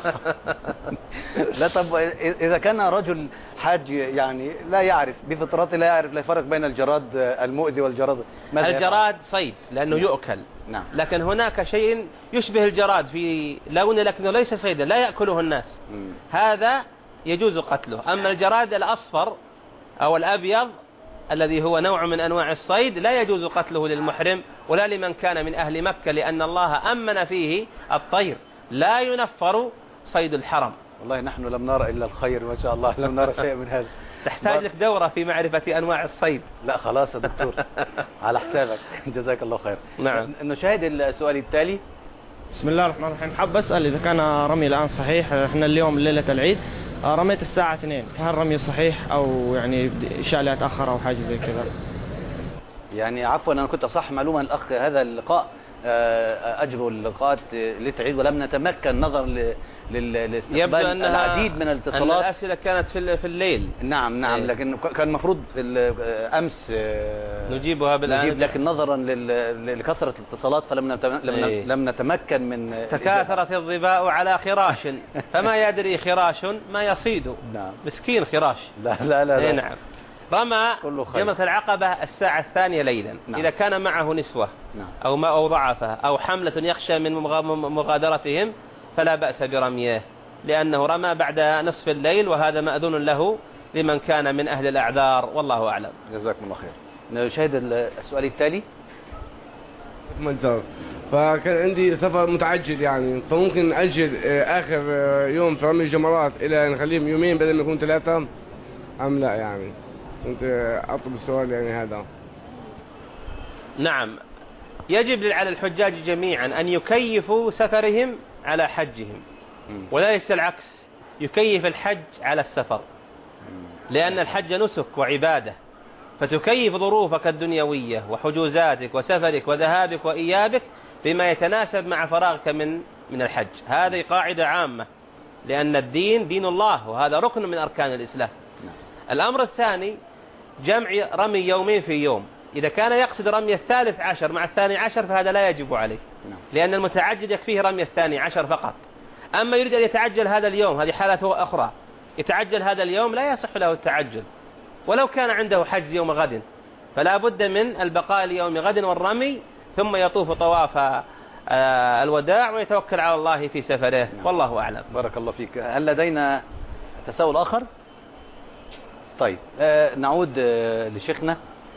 لا. طب إذا كان رجل حاج يعني لا يعرف بفطرته، لا يعرف، لا يفرق بين الجراد المؤذي والجراد، الجراد صيد لأنه يؤكل. نعم. لكن هناك شيء يشبه الجراد في لونه لكنه ليس صيدا، لا يأكله الناس، هذا يجوز قتله. أما الجراد الأصفر أو الأبيض الذي هو نوع من أنواع الصيد لا يجوز قتله للمحرم ولا لمن كان من أهل مكة، لأن الله أمن فيه الطير، لا ينفر صيد الحرم. والله نحن لم نرى إلا الخير ما شاء الله، لم نرى شيء من هذا. تحتاج لك دورة في معرفة أنواع الصيد. لا خلاص يا دكتور، على حسابك. جزاك الله خير. نعم. نشاهد السؤال التالي. بسم الله الرحمن الرحيم. حاب أسأل إذا كان رمي الآن صحيح، احنا اليوم ليلة العيد رميت الساعة 2، هل رمي صحيح أو يعني إشاء لي أتأخر أو حاجة زي كذا؟ يعني عفوا أنا كنت أصح معلومة الأخ هذا اللقاء أجروا اللقاءات للتعيد ولم نتمكن نظرا لاستقبال العديد من الاتصالات. أن الأسئلة كانت في الليل. نعم لكن كان المفروض في أمس نجيبها بالآن، لكن نظرا لكثرة الاتصالات لم نتمكن من تكاثرت الظباء على خراش فما يدري خراش ما يصيد. نعم. مسكين خراش. لا. نعم. رمى جمرة العقبة الساعة 2 ليلا. نعم. إذا كان معه نسوة أو ضعفة أو حملة يخشى من مغادرتهم فلا بأس برميه، لأنه رمى بعد نصف الليل، وهذا مأذون له لمن كان من أهل الأعذار، والله أعلم. جزاكم الله خير. نشاهد السؤال التالي. فكان عندي سفر متعجل يعني، فممكن أجل آخر يوم في رمي الجمرات إلى نخليهم يومين بدل ما يكون 3 أم لا؟ يعني كنت أطلب السؤال يعني هذا. نعم، يجب على الحجاج جميعا أن يكيفوا سفرهم على حجهم، وليس العكس، يكيف الحج على السفر، لأن الحج نسك وعبادة، فتكيف ظروفك الدنيوية وحجوزاتك وسفرك وذهابك وإيابك بما يتناسب مع فراغك من الحج. هذه قاعدة عامة، لأن الدين دين الله، وهذا ركن من أركان الإسلام. الأمر الثاني جمع رمي يومين في يوم. إذا كان يقصد رمي 13 مع 12 فهذا لا يجب عليه، لأن المتعجل يكفيه رمي 12 فقط. أما يريد أن يتعجل هذا اليوم، هذه حالة أخرى، يتعجل هذا اليوم لا يصح له التعجل، ولو كان عنده حج يوم غد، فلا بد من البقاء ليوم غد والرمي، ثم يطوف طواف الوداع ويتوكل على الله في سفره. والله أعلم. بارك الله فيك. هل لدينا تساؤل آخر؟ طيب نعود لشيخنا.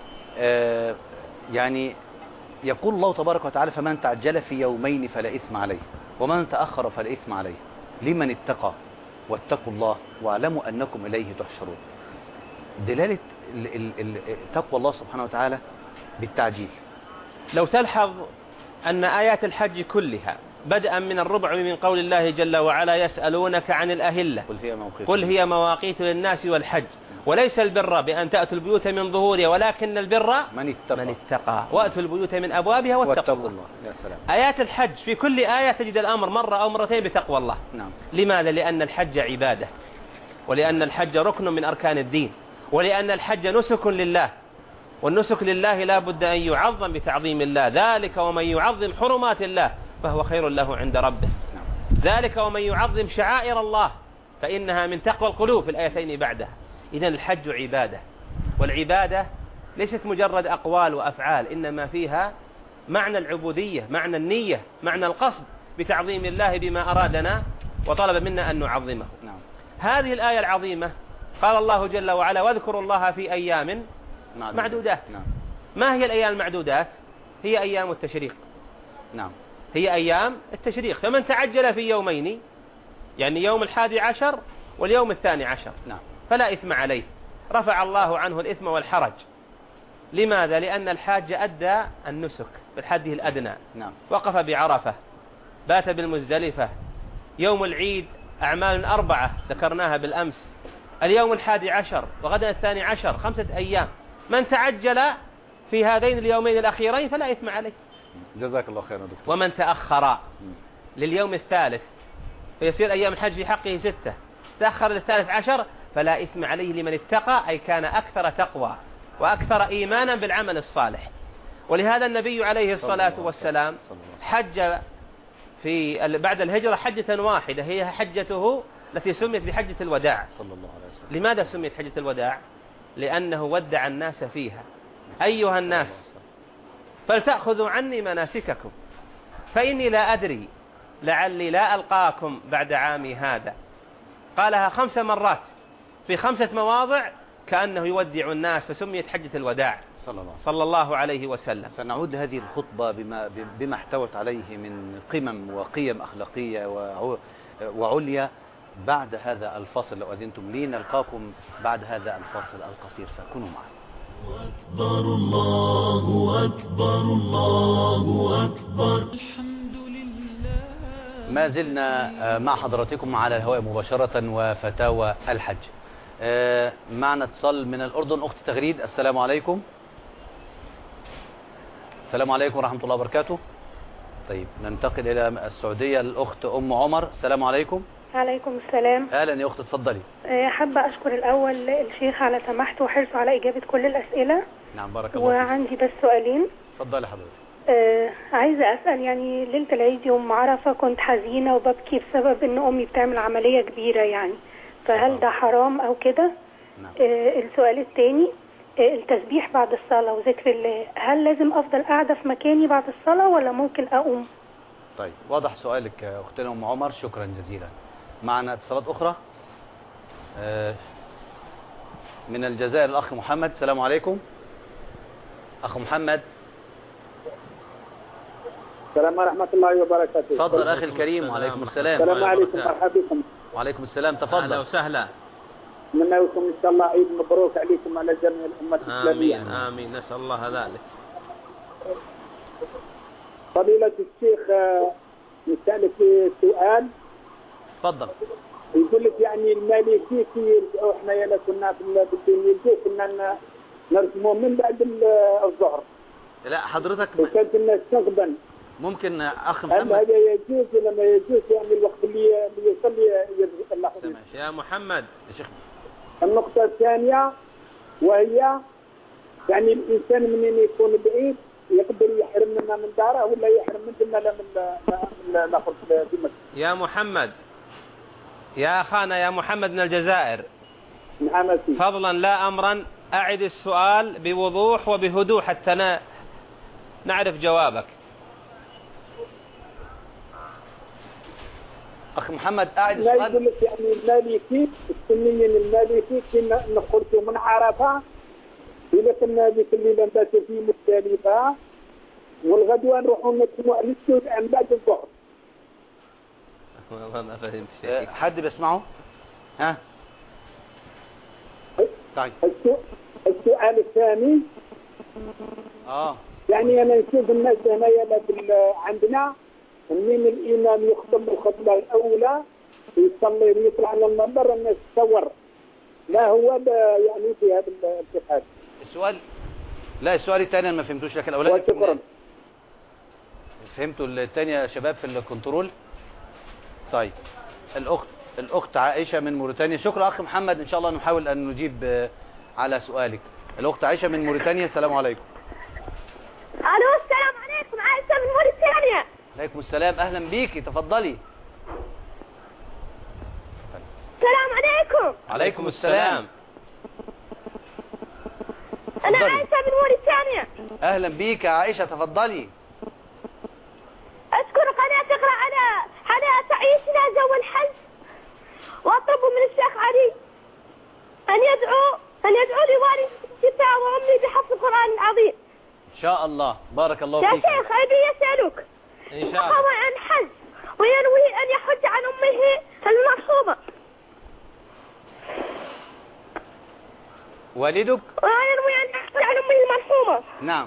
يعني يقول الله تبارك وتعالى: فمن تعجل في يومين فلا إثم عليه ومن تأخر فلا إثم عليه لمن اتقى واتقوا الله واعلموا أنكم إليه تحشرون. دلالة تقوى الله سبحانه وتعالى بالتعجيل. لو تلحظ أن آيات الحج كلها بدءا من الربع من قول الله جل وعلا: يسألونك عن الأهلة قل هي مواقيت للناس والحج وليس البر بأن تأتوا البيوت من ظهورها ولكن البر من اتقى وأتوا البيوت من أبوابها واتقوا الله. يا سلام. آيات الحج في كل آية تجد الأمر مرة أو مرتين بتقوى الله. نعم. لماذا؟ لأن الحج عبادة، ولأن الحج ركن من أركان الدين، ولأن الحج نسك لله، والنسك لله لا بد أن يعظم بتعظيم الله. ذلك ومن يعظم حرمات الله فهو خير له عند ربه. ذلك ومن يعظم شعائر الله فإنها من تقوى القلوب في الآيتين بعدها. إذن الحج عبادة، والعبادة ليست مجرد أقوال وأفعال، إنما فيها معنى العبودية، معنى النية، معنى القصد بتعظيم الله بما أرادنا وطلب منا أن نعظمه. هذه الآية العظيمة قال الله جل وعلا: واذكروا الله في أيام معدودات. ما هي الأيام المعدودات؟ هي أيام التشريق. هي أيام التشريق. فمن تعجل في يومين، يعني يوم 11 واليوم 12، فلا إثم عليه، رفع الله عنه الإثم والحرج. لماذا؟ لأن الحاج أدى النسك بالحد الأدنى. وقف بعرفة، بات بالمزدلفة، يوم العيد أعمال 4 ذكرناها بالأمس، اليوم 11 وغدا 12، 5 أيام. من تعجل في هذين اليومين الأخيرين فلا إثم عليه. جزاك الله خيرا دكتور. ومن تأخر لليوم الثالث فيصير أيام الحج في حقه 6، تأخر لل13 فلا إثم عليه لمن اتقى، أي كان أكثر تقوى وأكثر إيمانا بالعمل الصالح. ولهذا النبي عليه الصلاة والسلام حج بعد الهجرة حجة واحدة، هي حجته التي سميت بحجة الوداع صلى الله عليه وسلم. لماذا سميت حجة الوداع؟ لأنه ودع الناس فيها: أيها الناس فلتأخذوا عني مناسككم فإني لا أدري لعلي لا ألقاكم بعد عامي هذا. قالها 5 مرات في 5 مواضع كأنه يودع الناس، فسميت حجة الوداع صلى الله عليه وسلم. سنعود لهذه الخطبة بما احتوت عليه من قمم وقيم أخلاقية وعليا بعد هذا الفاصل، لو أذنتم لي. نلقاكم بعد هذا الفاصل القصير، فكونوا معنا. أكبر الله أكبر الله أكبر. ما زلنا مع حضراتكم على الهواء مباشرة وفتاوى الحج. معنا اتصال من الأردن، أخت تغريد. السلام عليكم. السلام عليكم ورحمة الله وبركاته. طيب ننتقل إلى السعودية. الأخت أم عمر، السلام عليكم. عليكم السلام. أهلا يا أخت، اتفضلي. حابة أشكر الأول الشيخ على سماحته وحرصه على إجابة كل الأسئلة. نعم بارك الله فيك. وعندي بس سؤالين. اتفضلي حضرتك. عايزة أسأل، يعني ليلة العيد يوم عرفة كنت حزينة وببكي بسبب إن أمي بتعمل عملية كبيرة يعني، فهل ده حرام أو كده؟ نعم. السؤال الثاني، التسبيح بعد الصلاة وذكر الله، هل لازم أفضل قاعدة في مكاني بعد الصلاة ولا ممكن أقوم؟ طيب واضح سؤالك يا أختنا أم عمر، شكرا جزيلا. معنا اتصالات أخرى من الجزائر. الأخ محمد، السلام عليكم. أخ محمد. السلام ورحمة الله وبركاته. تفضل أخي الكريم. وعليكم السلام. السلام عليكم، مرحبا بكم. وعليكم السلام، تفضل. أهلا وسهلا. أتمنى لكم إن شاء الله عيد مبروك عليكم على جميع الأمة الإسلامية. آمين آمين، نسأل الله ذلك. فضيلة الشيخ، نسألك سؤال. تفضل. يقول لك يعني المالكي كي يرجعوا احنا يلا كنا في الدنيا كنا نرسموا من بعد الظهر. لا حضرتك وكانت الناس تغبن. ممكن أخ محمد. هل هذا يجوز ولا ما يجوز؟ يعني الوقت اللي يصلي يرزق الله. يا محمد. يا شيخ. النقطة الثانية وهي يعني الإنسان منين يكون بعيد يقدر يحرم منا من داره ولا يحرم منا لا نخرج في مكة. يا محمد، يا أخانا يا محمد من الجزائر، فضلا لا أمرا أعد السؤال بوضوح وبهدوء حتى نعرف جوابك. أخ محمد أعد السؤال. لا يقول لك يعني المالكي السنيين المالكي كنا نخرجوا من عرفة إذا كنا ذيك الليلة نباتوا في مزدلفة والغدوة نروحوا نتموا على السود عن بعد الظهر. والله ما فهمت شيء. حد بيسمعه؟ ها؟ طيب. السؤال الثاني. يعني أنا نشوف الناس هنا عندنا من الإمام يخطب الخطبة الأولى يصلي ويطلع على المنبر الناس تصور. لا هو يعني في هذا الاتحاد. السؤال لا السؤال الثاني أنا ما فهمتوش، لكن الأولاني شكرا. فهمتوا الثاني يا شباب في الكنترول؟ طيب الأخت عائشة من موريتانيا. شكرا أخ محمد، إن شاء الله نحاول أن نجيب على سؤالك. الأخت عائشة من موريتانيا، السلام عليكم. ألو السلام عليكم، عائشة من موريتانيا. عليكم السلام، أهلا بيكي، تفضلي. السلام عليكم. عليكم السلام. أنا عائشة من موريتانيا. أهلا بيك يا عائشة، تفضلي. أشكر قناة اقرأ على تعيشنا جو الحج، وأطلب من الشيخ علي أن يدعو لوالدتي وأمي بحفظ القرآن العظيم. إن شاء الله، بارك الله فيك. يا شيخ أبي يسألك، إن شاء الله. هو عن حج وينوي أن يحج عن أمه المرحومة. والدك؟ وينوي أن يحج عن أمه المرحومة. نعم.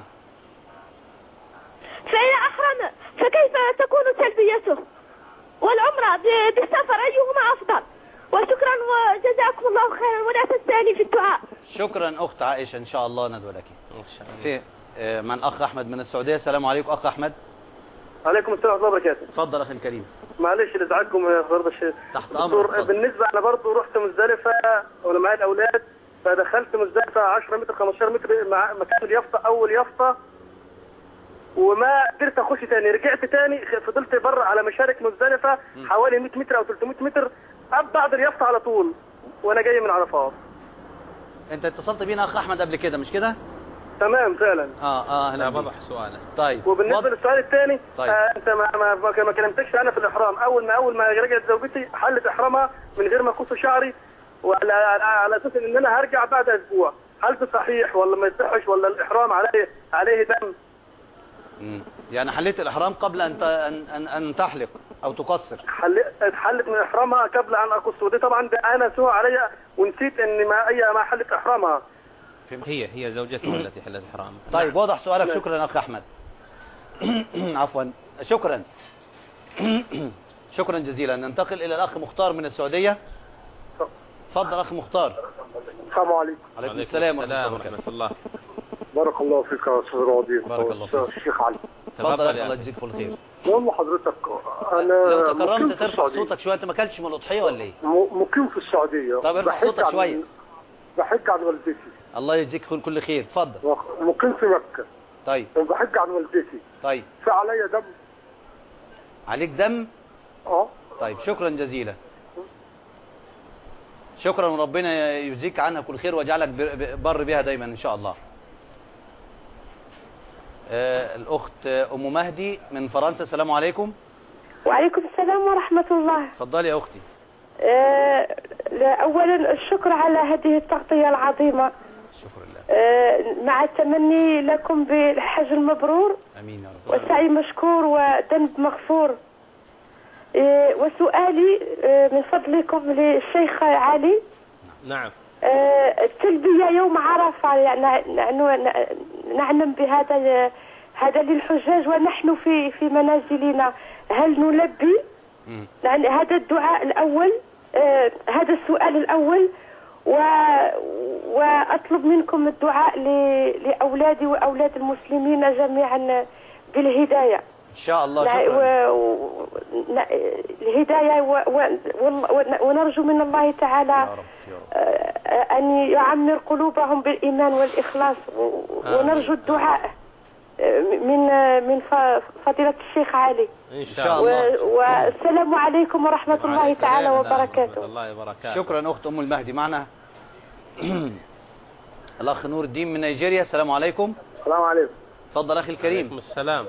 فإذا أحرم فكيف تكون تلبيته؟ والعمرة بالسفر أيهما أفضل؟ وشكرا وجزاكم الله خيرا، ولا تنساني في الدعاء. شكرا أخت عائشة، إن شاء الله ندعو لك. في من أخ أحمد من السعودية. السلام عليكم أخ أحمد. عليكم السلام ورحمة الله وبركاته. تفضل أخي الكريم. معلش لازعجكم يا فضيلة الشيخ. تحت أمرك. بالنسبة أنا برضه رحت مزدلفة وأنا معايا الأولاد، فدخلت مزدلفة 10 متر 15 متر مع مكان اليافطة، أول يافطة، وما قدرت أخش تاني. رجعت تاني، فضلت بره على مشارك مزدلفة حوالي 100 متر أو 300 متر بعد اليافطة على طول وأنا جاي من عرفات. أنت اتصلت بينا أخ أحمد قبل كده مش كده؟ تمام فعلا. لا وضح سؤالك. طيب. وبالنسبه للسؤال الثاني، طيب. انت ما كلمتكش انا في الاحرام. اول ما رجعت زوجتي حلت احرامها من غير ما اقص شعري، وعلى اساس ان انا هرجع بعد اسبوع. هل ده صحيح ولا ما يصحش، ولا الاحرام عليه دم؟ يعني حليت الاحرام قبل ان تحلق او تقصر؟ حلت من احرامها قبل ان اقص، ودي طبعا انا سوء عليا ونسيت ان ما حلت احرامها. هي زوجته التي حلت احرامها. طيب واضح سؤالك. شكرا اخ احمد. عفوا، شكرا. شكرا جزيلا. ننتقل الى الاخ مختار من السعوديه. تفضل اخ مختار. السلام عليكم. وعليكم السلام ورحمه الله. بارك الله فيك يا استاذ راضي. بارك الله فيك. الشيخ علي. تفضل. الله يجزيك كل خير. بقول لحضرتك انا لو تكرمت مقيم في ترفع السعودية. صوتك شويه، انت ما اكلتش من الاضحيه ولا ايه؟ مقيم في السعوديه. طب ارفع بحج صوتك عن- شويه. بحج عن والدتي. الله يجزيك كل خير، اتفضل. مقيم في مكه. طيب وبحج عن والدتي. طيب في عليا دم. عليك دم؟ طيب شكرا جزيلا. شكرا، وربنا يجزيك عنها كل خير ويجعلك بر بها دايما ان شاء الله. الاخت ام مهدي من فرنسا، السلام عليكم. وعليكم السلام ورحمة الله. اتفضلي يا اختي. أولا الشكر على هذه التغطية العظيمة. شكرا لله. مع التمني لكم بالحج المبرور. امين يا رب. وسعي مشكور وذنب مغفور. وسؤالي من فضلكم للشيخ علي. نعم. التلبية يوم عرفة، يعني نعلم بهذا هذا للحجاج ونحن في منازلنا، هل نلبي؟ يعني هذا الدعاء الأول، هذا السؤال الأول، وأطلب منكم الدعاء لأولادي وأولاد المسلمين جميعا بالهداية ان شاء الله. شكرا. الهداية ونرجو من الله تعالى أن يعمر قلوبهم بالإيمان والإخلاص، ونرجو الدعاء من فضيلة الشيخ علي إن شاء الله. والسلام عليكم ورحمة الله تعالى وبركاته. الله وبركاته. شكرا أخت أم المهدي. معنا الأخ نور الدين من نيجيريا، السلام عليكم. السلام عليكم. تفضل أخي الكريم. عليكم السلام.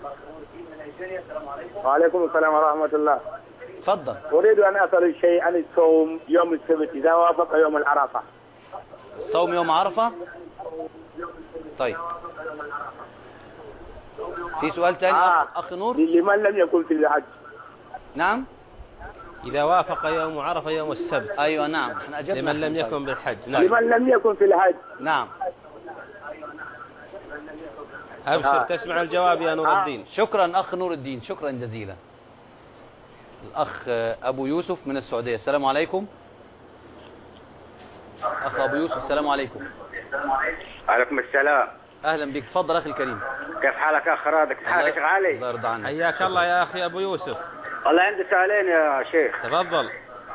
وعليكم السلام ورحمة الله. تفضل. أريد أن أسأل شيء عن الصوم يوم السبت إذا وافق يوم العرفة. الصوم يوم عرفة؟ طيب. في سؤال ثاني أخ نور؟ لمن لم يكن في الحج. نعم. إذا وافق يوم عرفة يوم السبت. أيوة نعم، احنا أجبنا. لمن لم يكن بالحج. نعم. لمن لم يكن في الحج. نعم. أبشر تسمع الجواب يا نور الدين. شكرا أخ نور الدين، شكرا جزيلا. الأخ أبو يوسف من السعودية، السلام عليكم. أخ أبو يوسف السلام عليكم. وعليكم السلام. أهلا بك، تفضل أخي الكريم. كيف حالك يا أخ رادك؟ كيف حالك يا شيخ علي؟ الله يرضى عنك. حياك الله يا أخي أبو يوسف. والله عندي سؤالين يا شيخ. تفضل.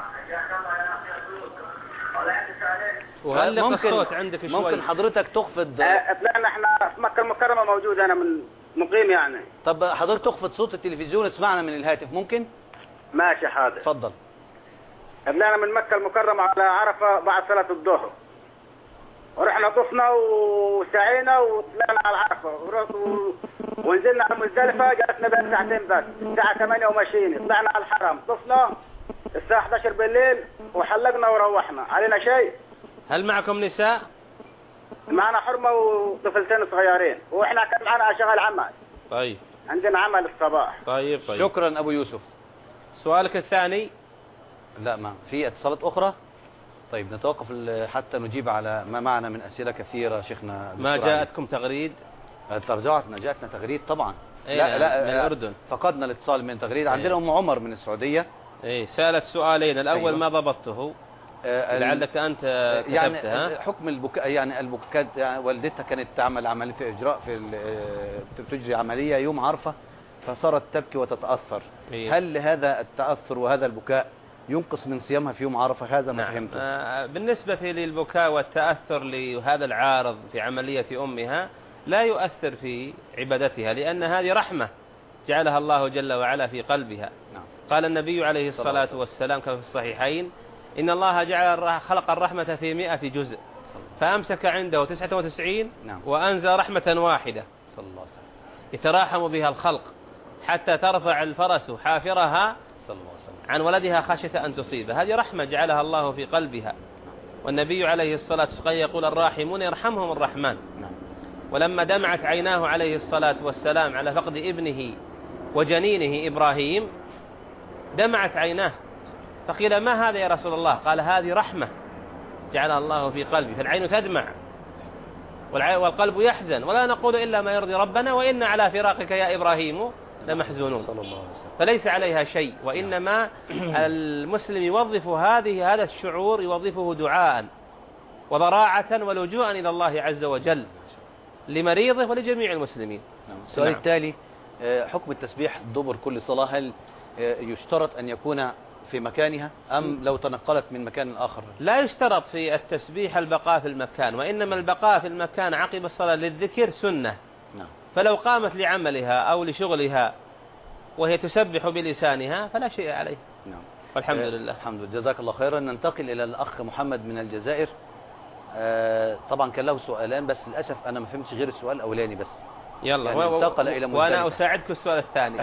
وهلق الصوت عندك شوي. ممكن حضرتك تخفض؟ طلعنا احنا في مكة المكرمة موجود، أنا من مقيم يعني. طب حضرتك تخفض صوت التلفزيون اسمعنا من الهاتف ممكن؟ ماشي حاضر. تفضل. طلعنا من مكة المكرمة على عرفة بعد صلاة الظهر، ورحنا طفنا وسعينا وطلعنا على عرفة ونزلنا على مزدلفة، جلسنا بين ساعتين بس، الساعة 8 وماشيين. طلعنا على الحرم، طفنا الساعة 11 بالليل وحلقنا وروحنا. علينا شيء؟ هل معكم نساء؟ معنا حرمة وطفلتين صغيرين، واحنا كان معنا شغل عمل. طيب. عندنا عمل الصباح. طيب. شكرا أبو يوسف. سؤالك الثاني؟ لا، ما في اتصالات أخرى. طيب نتوقف حتى نجيب على ما معنا من أسئلة كثيرة شيخنا. ما جاءتكم تغريد؟ جاءتنا تغريد طبعا. لا من الأردن. فقدنا الاتصال من تغريد. عندنا أم عمر من السعودية. سألت سؤالين، الأول أيوة. ما ضبطته لعلك أنت كتبتها. يعني حكم البكاء، يعني البكاء، يعني والدتها كانت تعمل عملية إجراء تجري عملية يوم عرفة، فصارت تبكي وتتأثر. هل هذا التأثر وهذا البكاء ينقص من صيامها في يوم عرفة؟ هذا ما فهمته. بالنسبة للبكاء والتأثر لهذا العارض في عملية أمها لا يؤثر في عبادتها، لأن هذه رحمة جعلها الله جل وعلا في قلبها. قال النبي عليه الصلاة والسلام كما في الصحيحين: إن الله جعل خلق الرحمة في 100 جزء، فأمسك عنده 99 وأنزل رحمة واحدة صلى الله عليه وسلم يتراحم بها الخلق حتى ترفع الفرس حافرها صلى الله عليه وسلم عن ولدها خشية أن تصيبه. هذه رحمة جعلها الله في قلبها. والنبي عليه الصلاة والسلام يقول: الراحمون يرحمهم الرحمن. ولما دمعت عيناه عليه الصلاة والسلام على فقد ابنه وجنينه إبراهيم دمعت عيناه، فقيل: ما هذا يا رسول الله؟ قال: هذه رحمة جعلها الله في قلبي. فالعين تدمع والقلب يحزن، ولا نقول إلا ما يرضي ربنا، وإن على فراقك يا إبراهيم لمحزونون. صلى الله عليه وسلم. فليس عليها شيء، وإنما المسلم يوظف هذا الشعور، يوظفه دعاء وضراعة ولجوءا إلى الله عز وجل لمريضه ولجميع المسلمين. السؤال التالي: حكم التسبيح دبر كل صلاة، هل يشترط أن يكون في مكانها أم لو تنقلت من مكان آخر؟ لا يشترط في التسبيح البقاء في المكان، وإنما البقاء في المكان عقب الصلاة للذكر سنة. نعم. فلو قامت لعملها أو لشغلها وهي تسبح بلسانها فلا شيء عليه. نعم. والحمد لله. الحمد لله، جزاك الله خيرا. ننتقل إلى الأخ محمد من الجزائر. طبعا كان له سؤالان بس للأسف أنا ما فهمتش غير السؤال الأولاني بس. يلا يعني انتقل إلى مزدلفة. وأنا أساعدك السؤال الثاني.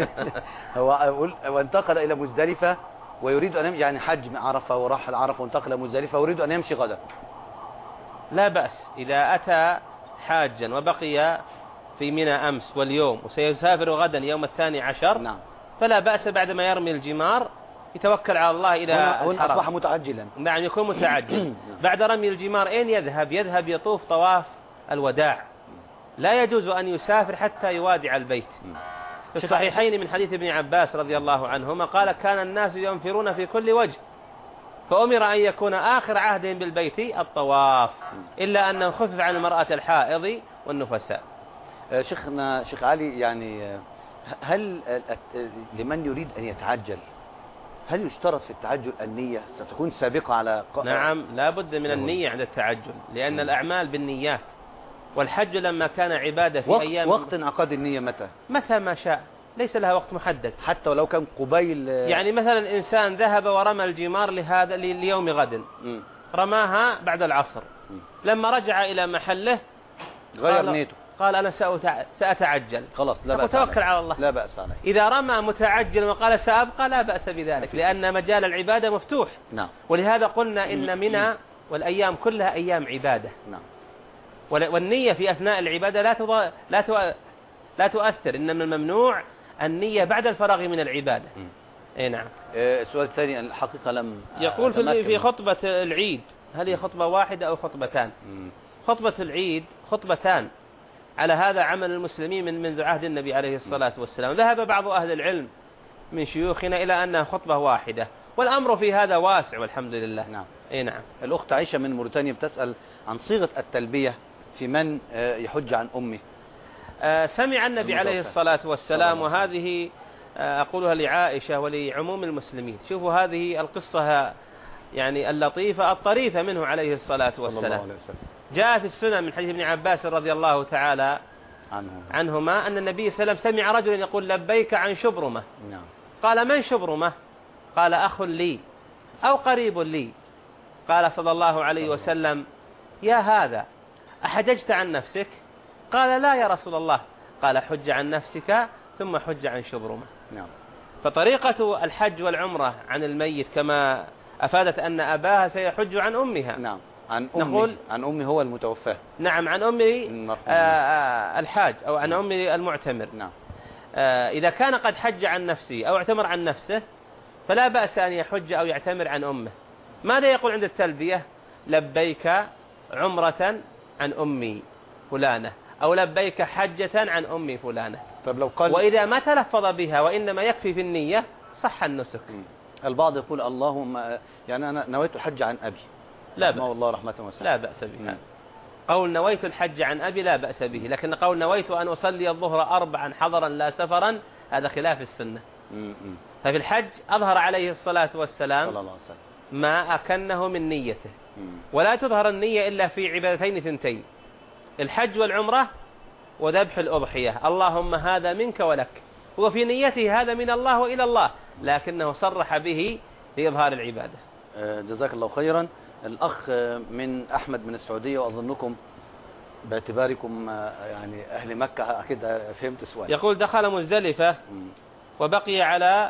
هو انتقل إلى مزدلفة ويريد أن يمشي، يعني حج عرفة وراح العرفة وانتقل إلى مزدلفة ويريد أن يمشي غدا. لا بأس إذا أتى حاجا وبقي في منى أمس واليوم وسيسافر غدا يوم 12. نعم. فلا بأس بعدما يرمي الجمار يتوكل على الله إلى هنا أصبح متعجلا. نعم يكون متعجل. بعد رمي الجمار أين يذهب؟ يذهب يطوف طواف الوداع. لا يجوز أن يسافر حتى يوادع البيت. في الصحيحين من حديث ابن عباس رضي الله عنهما قال كان الناس ينفرون في كل وجه فأمر أن يكون آخر عهدهم بالبيت الطواف، إلا أنه خفف عن المرأة الحائض والنفساء. شيخنا شيخ علي، يعني هل لمن يريد أن يتعجل هل يشترط في التعجل النية ستكون سابقة على نعم، لا بد من النية عند التعجل، لأن الأعمال بالنيات، والحج لما كان عبادة في أيام. وقت انعقاد النية متى ما شاء، ليس لها وقت محدد، حتى ولو كان قبيل. يعني مثلا إنسان ذهب ورمى الجمار لهذا ليوم غد، رماها بعد العصر، لما رجع إلى محله غير نيته، قال أنا سأتعجل، خلاص لا بأس وتوكل على الله. لا بأس عليه. إذا رمى متعجل وقال سأبقى لا بأس بذلك، لأن مجال العبادة مفتوح. نعم. ولهذا قلنا إن منى والأيام كلها أيام عبادة. نعم. والنية في أثناء العبادة لا تؤثر، إنما الممنوع النية بعد الفراغ من العبادة. اي نعم. السؤال الثاني الحقيقة لم يقول في خطبة العيد، هل هي خطبة واحدة أو خطبتان؟ خطبة العيد خطبتان، على هذا عمل المسلمين منذ عهد النبي عليه الصلاة والسلام. ذهب بعض أهل العلم من شيوخنا إلى أنها خطبة واحدة، والأمر في هذا واسع والحمد لله. نعم. اي نعم. الأخت عائشة من موريتانيا بتسأل عن صيغة التلبية في من يحج عن أمه. سمع النبي عليه الصلاة والسلام، وهذه أقولها لعائشة ولعموم المسلمين. شوفوا هذه القصة يعني اللطيفة الطريفة منه عليه الصلاة والسلام. جاء في السنة من حديث ابن عباس رضي الله تعالى عنهما أن النبي صلى الله عليه وسلم سمع رجلا يقول لبيك عن شبرمة. نعم. قال من شبرمة؟ قال أخ لي أو قريب لي. قال صلى الله عليه وسلم يا هذا أحججت عن نفسك؟ قال لا يا رسول الله. قال حج عن نفسك ثم حج عن شبرمة. نعم. فطريقة الحج والعمرة عن الميت كما أفادت أن أباها سيحج عن أمها. نعم. عن أمي هو المتوفى. نعم، عن أمي الحاج أو عن أمي المعتمر. نعم. إذا كان قد حج عن نفسه أو اعتمر عن نفسه فلا بأس أن يحج أو يعتمر عن أمه. ماذا يقول عند التلبية؟ لبيك عمرة عن أمي فلانة، أو لبيك حجة عن أمي فلانة. طب لو قال وإذا ما تلفظ بها وإنما يكفي في النية صح النسك. البعض يقول اللهم يعني أنا نويت الحج عن أبي، لا بأس. الله رحمة وسلم. لا بأس به. قول نويت الحج عن أبي لا بأس به، لكن قول نويت أن أصلي الظهر 4 حضرا لا سفرا هذا خلاف السنة. ففي الحج أظهر عليه الصلاة والسلام ما أكنه من نيته. ولا تظهر النية إلا في عبادتين ثنتين، الحج والعمرة وذبح الأضحية. اللهم هذا منك ولك، هو في نيته هذا من الله وإلى الله، لكنه صرح به لإظهار العبادة. جزاك الله خيرا. الأخ من أحمد من السعودية، وأظنكم باعتباركم يعني أهل مكة أكيد فهمت السؤال. يقول دخل مزدلفة وبقي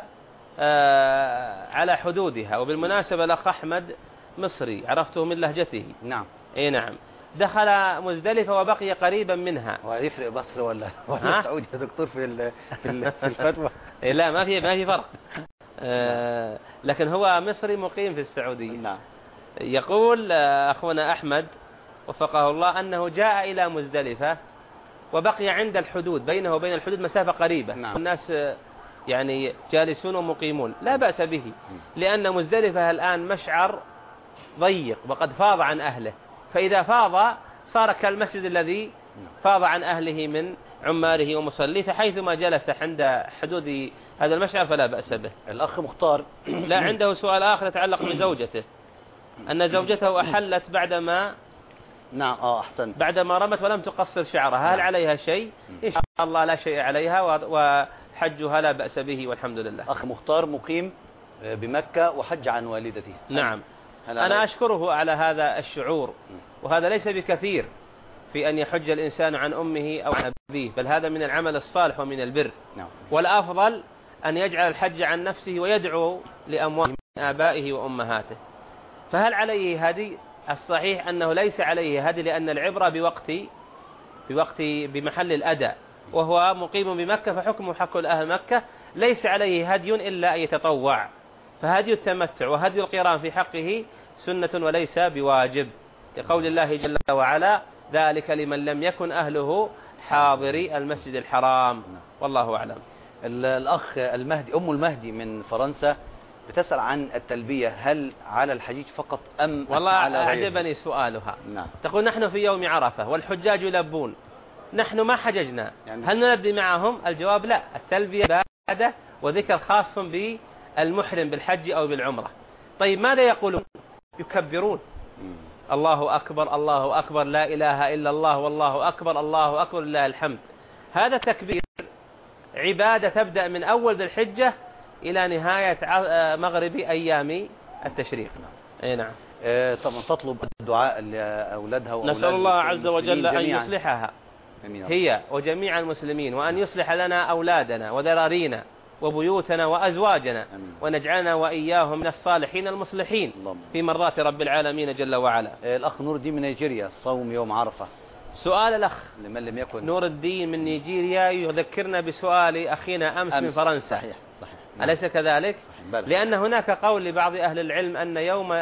على حدودها، وبالمناسبة الأخ أحمد مصري عرفته من لهجته. نعم. اي نعم. دخل مزدلفة وبقي قريبا منها. ويفرق مصر ولا السعودية يا دكتور في الفتوى؟ لا ما في فرق. لكن هو مصري مقيم في السعودية. نعم. يقول أخونا أحمد وفقه الله أنه جاء إلى مزدلفة وبقي عند الحدود، بينه وبين الحدود مسافة قريبة. نعم. الناس يعني جالسون ومقيمون، لا بأس به، لأن مزدلفة الآن مشعر ضيق وقد فاض عن أهله، فإذا فاض صار كالمسجد الذي فاض عن أهله من عماره ومصليه، فحيثما جلس عند حدود هذا المشعر فلا بأس به. الأخ مختار لا، عنده سؤال آخر يتعلق بزوجته، أن زوجته أحلت بعدما نعم أحسن بعدما رمت ولم تقصر شعرها، هل عليها شيء؟ إن شاء الله لا شيء عليها وحجها لا بأس به والحمد لله. أخ مختار مقيم بمكة وحج عن والدته. نعم، أنا أشكره على هذا الشعور، وهذا ليس بكثير في أن يحج الإنسان عن أمه أو عن أبيه، بل هذا من العمل الصالح ومن البر. والأفضل أن يجعل الحج عن نفسه ويدعو لأموات من آبائه وأمهاته. فهل عليه هدي؟ الصحيح أنه ليس عليه هدي، لأن العبرة بمحل الأداء، وهو مقيم بمكة فحكمه حق أهل مكة، ليس عليه هدي إلا أن يتطوع. فهدي التمتع وهدي القران في حقه سنة وليس بواجب، لقول الله جل وعلا: ذلك لمن لم يكن أهله حاضري المسجد الحرام. والله أعلم. الأخ المهدي، أم المهدي من فرنسا بتسأل عن التلبية، هل على الحجيج فقط أم والله على غيره؟ أعجبني سؤالها. نعم. تقول: نحن في يوم عرفة والحجاج يلبون، نحن ما حججنا، هل نلبي معهم؟ الجواب: لا، التلبية عبادة وذكر خاص بالمحرم بالحج أو بالعمرة. طيب ماذا يقولون؟ يكبرون: الله أكبر الله أكبر لا إله إلا الله والله أكبر الله أكبر لله الحمد. هذا التكبير عبادة تبدأ من أول ذي الحجة إلى نهاية مغرب أيام التشريق. أي نعم. طبعا تطلب الدعاء لأولادها وأولاد نسأل الله عز وجل أن جميعاً. يصلحها أمين. هي وجميع المسلمين، وأن يصلح لنا أولادنا وذرارينا وبيوتنا وأزواجنا، ونجعلنا وإياهم من الصالحين المصلحين في مرضاة رب العالمين جل وعلا. الأخ نور الدين من نيجيريا، صوم يوم عرفة. سؤال الأخ لمن لم يكن نور الدين من نيجيريا يذكرنا بسؤال أخينا أمس من فرنسا. صحيح. أليس كذلك؟ صحيح. لأن هناك قول لبعض أهل العلم أن يوم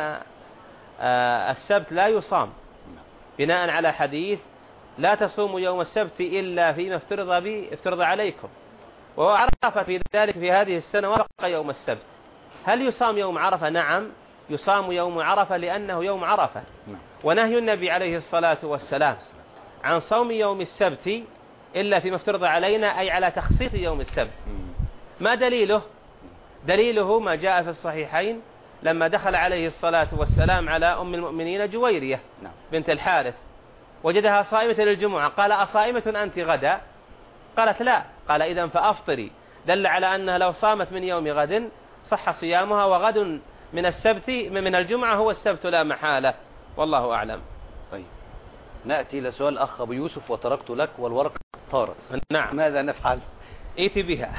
السبت لا يصام، بناء على حديث: لا تصوموا يوم السبت إلا فيما افترض عليكم. وعرفة في ذلك في هذه السنة وفق يوم السبت. هل يصام يوم عرفة؟ نعم، يصام يوم عرفة لأنه يوم عرفة. ونهي النبي عليه الصلاة والسلام عن صوم يوم السبت إلا فيما افترض علينا، أي على تخصيص يوم السبت. ما دليله؟ دليله ما جاء في الصحيحين لما دخل عليه الصلاة والسلام على أم المؤمنين جويرية بنت الحارث، وجدها صائمة للجمعة، قال: أصائمة أنت غدا؟ قالت: لا. قال: إذن فأفطري. دل على أنها لو صامت من يوم غد صح صيامها، وغد من السبت من الجمعة هو السبت لا محالة. والله أعلم. طيب نأتي إلى سؤال الأخ أبو يوسف: وتركت لك والورقة طارت. نعم. ماذا نفعل؟ ائتي بها.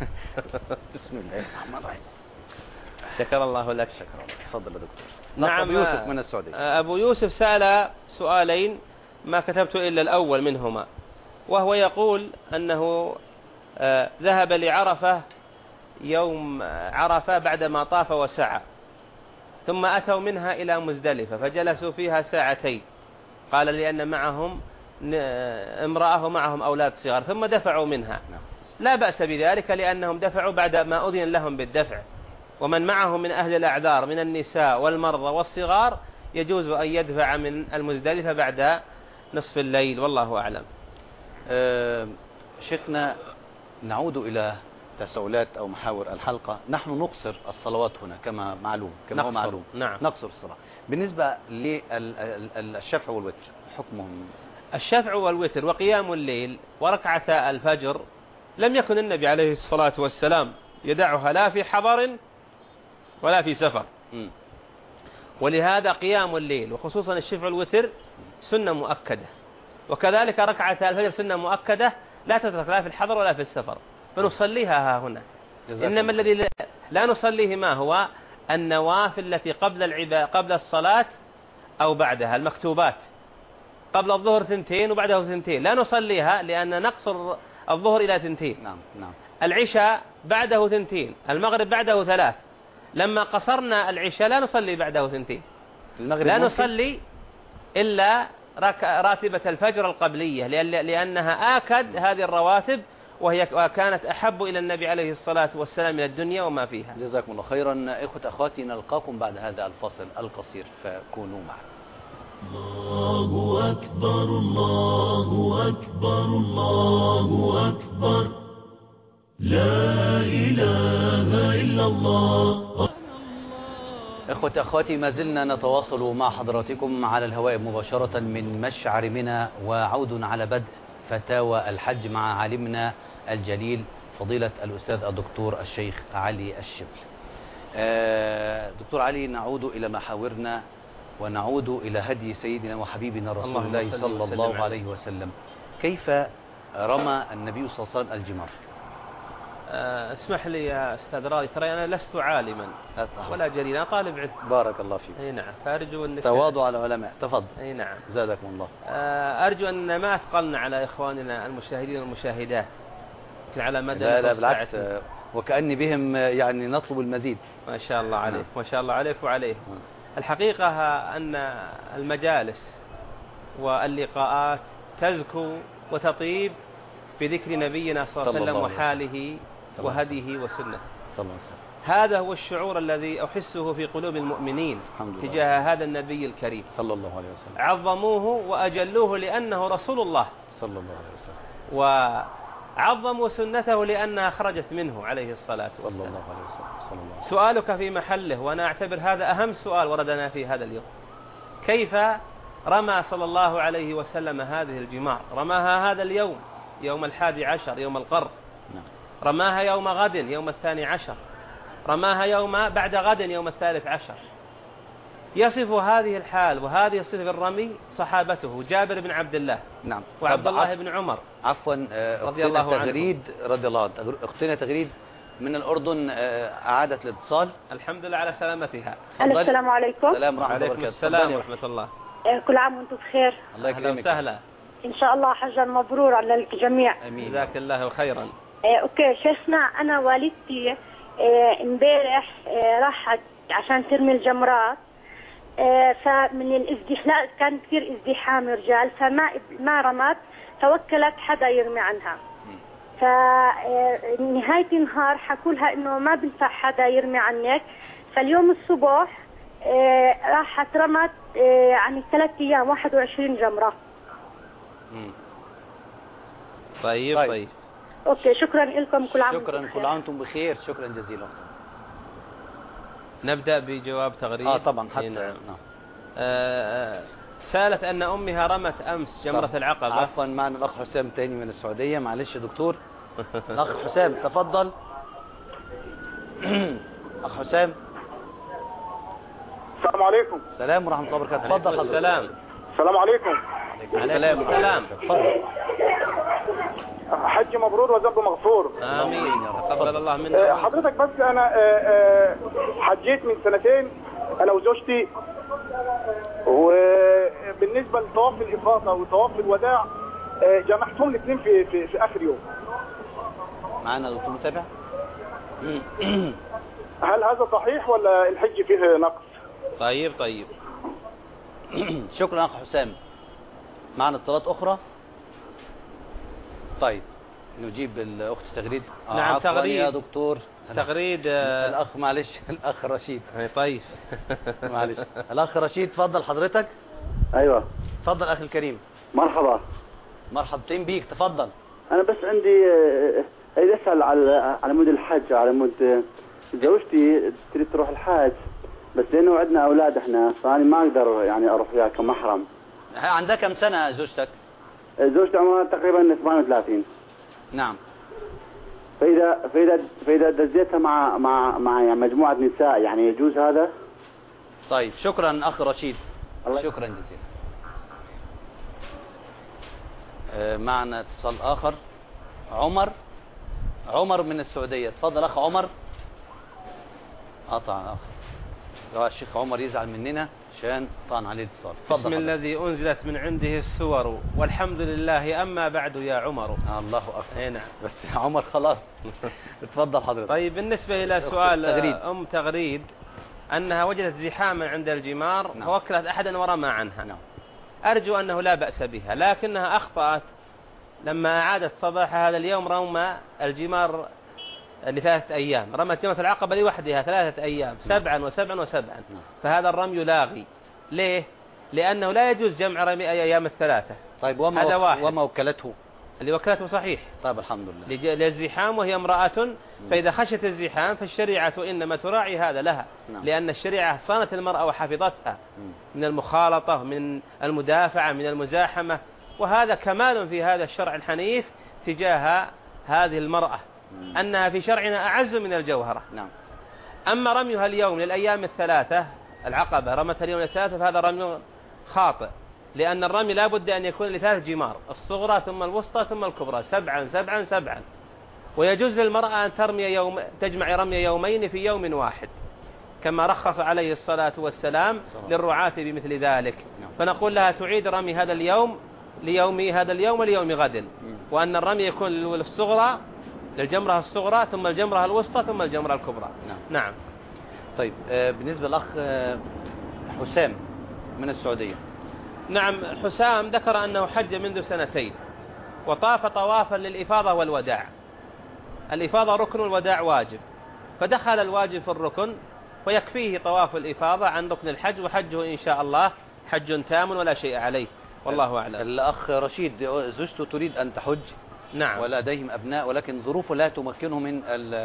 بسم الله الرحمن الرحيم. شكر الله لك. شكرا لك. تفضل يا دكتور. نعم. أبو يوسف من السعودية. أبو يوسف سأل سؤالين ما كتبت إلا الأول منهما، وهو يقول أنه ذهب لعرفة يوم عرفة بعدما طاف وسعى، ثم أتوا منها إلى مزدلفة فجلسوا فيها ساعتين. قال: لأن معهم امرأة ومعهم أولاد صغار، ثم دفعوا منها. لا بأس بذلك، لأنهم دفعوا بعد ما أذن لهم بالدفع، ومن معهم من أهل الأعذار من النساء والمرضى والصغار يجوز أن يدفع من المزدلفة بعد نصف الليل. والله أعلم. شيخنا، نعود إلى تساؤلات أو محاور الحلقة. نحن نقصر الصلوات هنا كما هو معلوم. نعم. نقصر الصلاة. بالنسبة للشفع والوتر حكمهم؟ الشفع والوتر وقيام الليل وركعتا الفجر لم يكن النبي عليه الصلاة والسلام يدعها لا في حضر ولا في سفر. ولهذا قيام الليل وخصوصا الشفع والوتر سنة مؤكدة، وكذلك ركعتا الفجر سنة مؤكدة لا تترك لا في الحضر ولا في السفر، فنصليها ها هنا. إنما الذي لا نصليه ما هو النوافل التي قبل الصلاة أو بعدها، المكتوبات. قبل الظهر 2 وبعده 2 لا نصليها، لأن نقصر الظهر إلى 2. نعم. العشاء بعده 2، المغرب بعده 3. لما قصرنا العشاء لا نصلي بعده 2، لا نصلي إلا راتبة الفجر القبلية، لأنها آكد هذه الرواتب، وكانت أحب إلى النبي عليه الصلاة والسلام من الدنيا وما فيها. جزاكم الله خيرا. إخوة أخواتي، نلقاكم بعد هذا الفصل القصير، فكونوا معنا. الله أكبر الله أكبر الله أكبر لا إله إلا الله. إخوتي أخواتي، ما زلنا نتواصل مع حضراتكم على الهواء مباشرة من مشعر منى، وعود على بدء فتاوى الحج مع عالمنا الجليل فضيلة الأستاذ الدكتور الشيخ علي الشبل. دكتور علي، نعود إلى محاورنا ونعود إلى هدي سيدنا وحبيبنا رسول الله صلى الله عليه وسلم. كيف رمى النبي صلى الله عليه وسلم الجمار؟ اسمح لي يا أستاذ راضي، ترى أنا لست عالما ولا جليلا، طالب علم. بارك الله فيك. أي نعم، فأرجو أنك تواضع العلماء. تفضل. أي نعم، زادكم الله. أرجو أن ما أثقلنا على إخواننا المشاهدين والمشاهدات على مدى لا بالعكس، وكأني بهم يعني نطلب المزيد. ما شاء الله عليك. ما شاء الله عليك وعليه. الحقيقة أن المجالس واللقاءات تزكو وتطيب بذكر نبينا صلى الله عليه وسلم وحاله وهديه وسنته. هذا هو الشعور الذي أحسه في قلوب المؤمنين تجاه هذا النبي الكريم صلى الله عليه وسلم. عظموه وأجلوه لأنه رسول الله صلى الله عليه وسلم، وعظموا سنته لأنها خرجت منه عليه الصلاة والسلام. صلى الله عليه وسلم. سؤالك في محله، وأنا أعتبر هذا أهم سؤال وردنا في هذا اليوم. كيف رمى صلى الله عليه وسلم هذه الجمار؟ رماها هذا اليوم، يوم 11 يوم القر، رماها يوم غد يوم 12، رماها يوم بعد غد يوم 13. يصف هذه الحال وهذه الصفة بالرمي صحابته جابر بن عبد الله، نعم، وعبد الله بن عمر. عفوا، رضي الله عنه. تغريد رضي الله عنه، أختنا تغريد من الأردن أعادت الاتصال. الحمد لله على سلامتها. السلام عليكم. السلام ورحمة الله وبركاته. السلام ورحمة الله. كل عام وانتم بخير. الله يكرمك. وسهلا. إن شاء الله حجا مبرور على الجميع. أمين. جزاك الله خيرا. أوكي شيخنا، أنا والدتي امبارح راحت عشان ترمي الجمرات، فمن الازدحام كان كثير ازدحام رجال، فما رمت، توكلت حدا يرمي عنها. فنهاية النهار حكوا لها انه ما بنفع حدا يرمي عنك، فاليوم الصبح راحت رمت عن 3 أيام 21 جمرة. طيب. اوكي، شكرا لكم. كل عام شكرا، كل عام وانتم بخير. شكرا جزيلا. نبدأ بجواب تغريد. طبعا حتى نعم. سالت أن أمها رمت أمس جمرة العقبة. عفوا، معنا الأخ حسام تاني من السعودية. معلش يا دكتور. الأخ حسام تفضل. أخ حسام. السلام عليكم. السلام ورحمة الله وبركاته. تفضل حضرتك. السلام. السلام عليكم. عليكم السلام. تفضل. حج مبرور وذنب مغفور. آمين. تقبل الله منا. حضرتك بس أنا حجيت من 2 أنا وزوجتي، وبالنسبة لطواف الإفاضة وطواف الوداع جمعتهم الاثنين في آخر يوم. معنا دكتور متابع. هل هذا صحيح ولا الحج فيه نقص؟ طيب. شكرا أخ حسام. معنا اتصالات أخرى. طيب نجيب الأخت تغريد. نعم تغريد يا دكتور. تغريد الأخ معلش الأخ رشيد. طيب. معلش الأخ رشيد، تفضل حضرتك. أيوة تفضل أخي الكريم. مرحبا. مرحبتين بيك، تفضل. أنا بس عندي أريد أسأل على مود الحج، على مود زوجتي تريد تروح الحج، بس لأنه عندنا أولاد إحنا، فأنا ما أقدر يعني أروح وياها كمحرم. عندها كم سنة زوجتك؟ زوجتي عمرها تقريبا 38. نعم. فإذا دزيتها مع يعني مجموعة نساء يعني يجوز هذا؟ طيب شكرا أخ رشيد. شكرا جزيلا. معنا اتصال آخر. عمر من السعودية. تفضل أخ عمر. قطع أخ. لو الشيخ عمر يزعل مننا عشان طعن عليه الاتصال. بسم الذي أنزلت من عنده السور والحمد لله، أما بعد يا عمر. الله أكبر. اي نعم. بس يا عمر خلاص. تفضل حضرتك. طيب بالنسبة إلى سؤال تغريد أنها وجدت زحاما عند الجمار فوكلت أحدا ورمى عنها. أرجو أنه لا بأس بها، لكنها أخطأت لما أعادت صباح هذا اليوم رمى الجمار ل3 أيام. رمت جمرة العقبة لوحدها 3 أيام، 7 و7 و7. فهذا الرمي لاغي. ليه؟ لأنه لا يجوز جمع رمي أيام الثلاثة. طيب هذا واحد. وما وكلته؟ اللي وكلته صحيح. طيب الحمد لله. للزحام وهي امرأة، فإذا خشت الزحام فالشريعة إنما تراعي هذا لها. لأن الشريعة صانت المرأة وحفظتها من المخالطة، من المدافعة، من المزاحمة، وهذا كمال في هذا الشرع الحنيف تجاه هذه المرأة، أنها في شرعنا أعز من الجوهرة. أما رميها اليوم للأيام الثلاثة، العقبة رمتها اليوم للثلاثة، فهذا رمي خاطئ، لأن الرمي لا بد أن يكون لثلاث جمار، الصغرى ثم الوسطى ثم الكبرى، 7 7 7. ويجوز للمرأة أن تجمع رمي يومين في يوم واحد، كما رخص عليه الصلاة والسلام للرعاة بمثل ذلك. فنقول لها تعيد رمي هذا اليوم وليوم غد، وأن الرمي يكون للصغرى، للجمرة الصغرى ثم الجمرة الوسطى ثم الجمرة الكبرى. نعم. طيب بالنسبة للأخ حسام من السعودية. نعم، حسام ذكر أنه حج منذ 2 سنين وطاف طوافا للإفاضة والوداع. الإفاضة ركن والوداع واجب، فدخل الواجب في الركن، ويكفيه طواف الإفاضة عن ركن الحج، وحجه إن شاء الله حج تام ولا شيء عليه، والله أعلم. الأخ رشيد زوجته تريد أن تحج، نعم، ولديهم أبناء ولكن ظروفه لا تمكنه من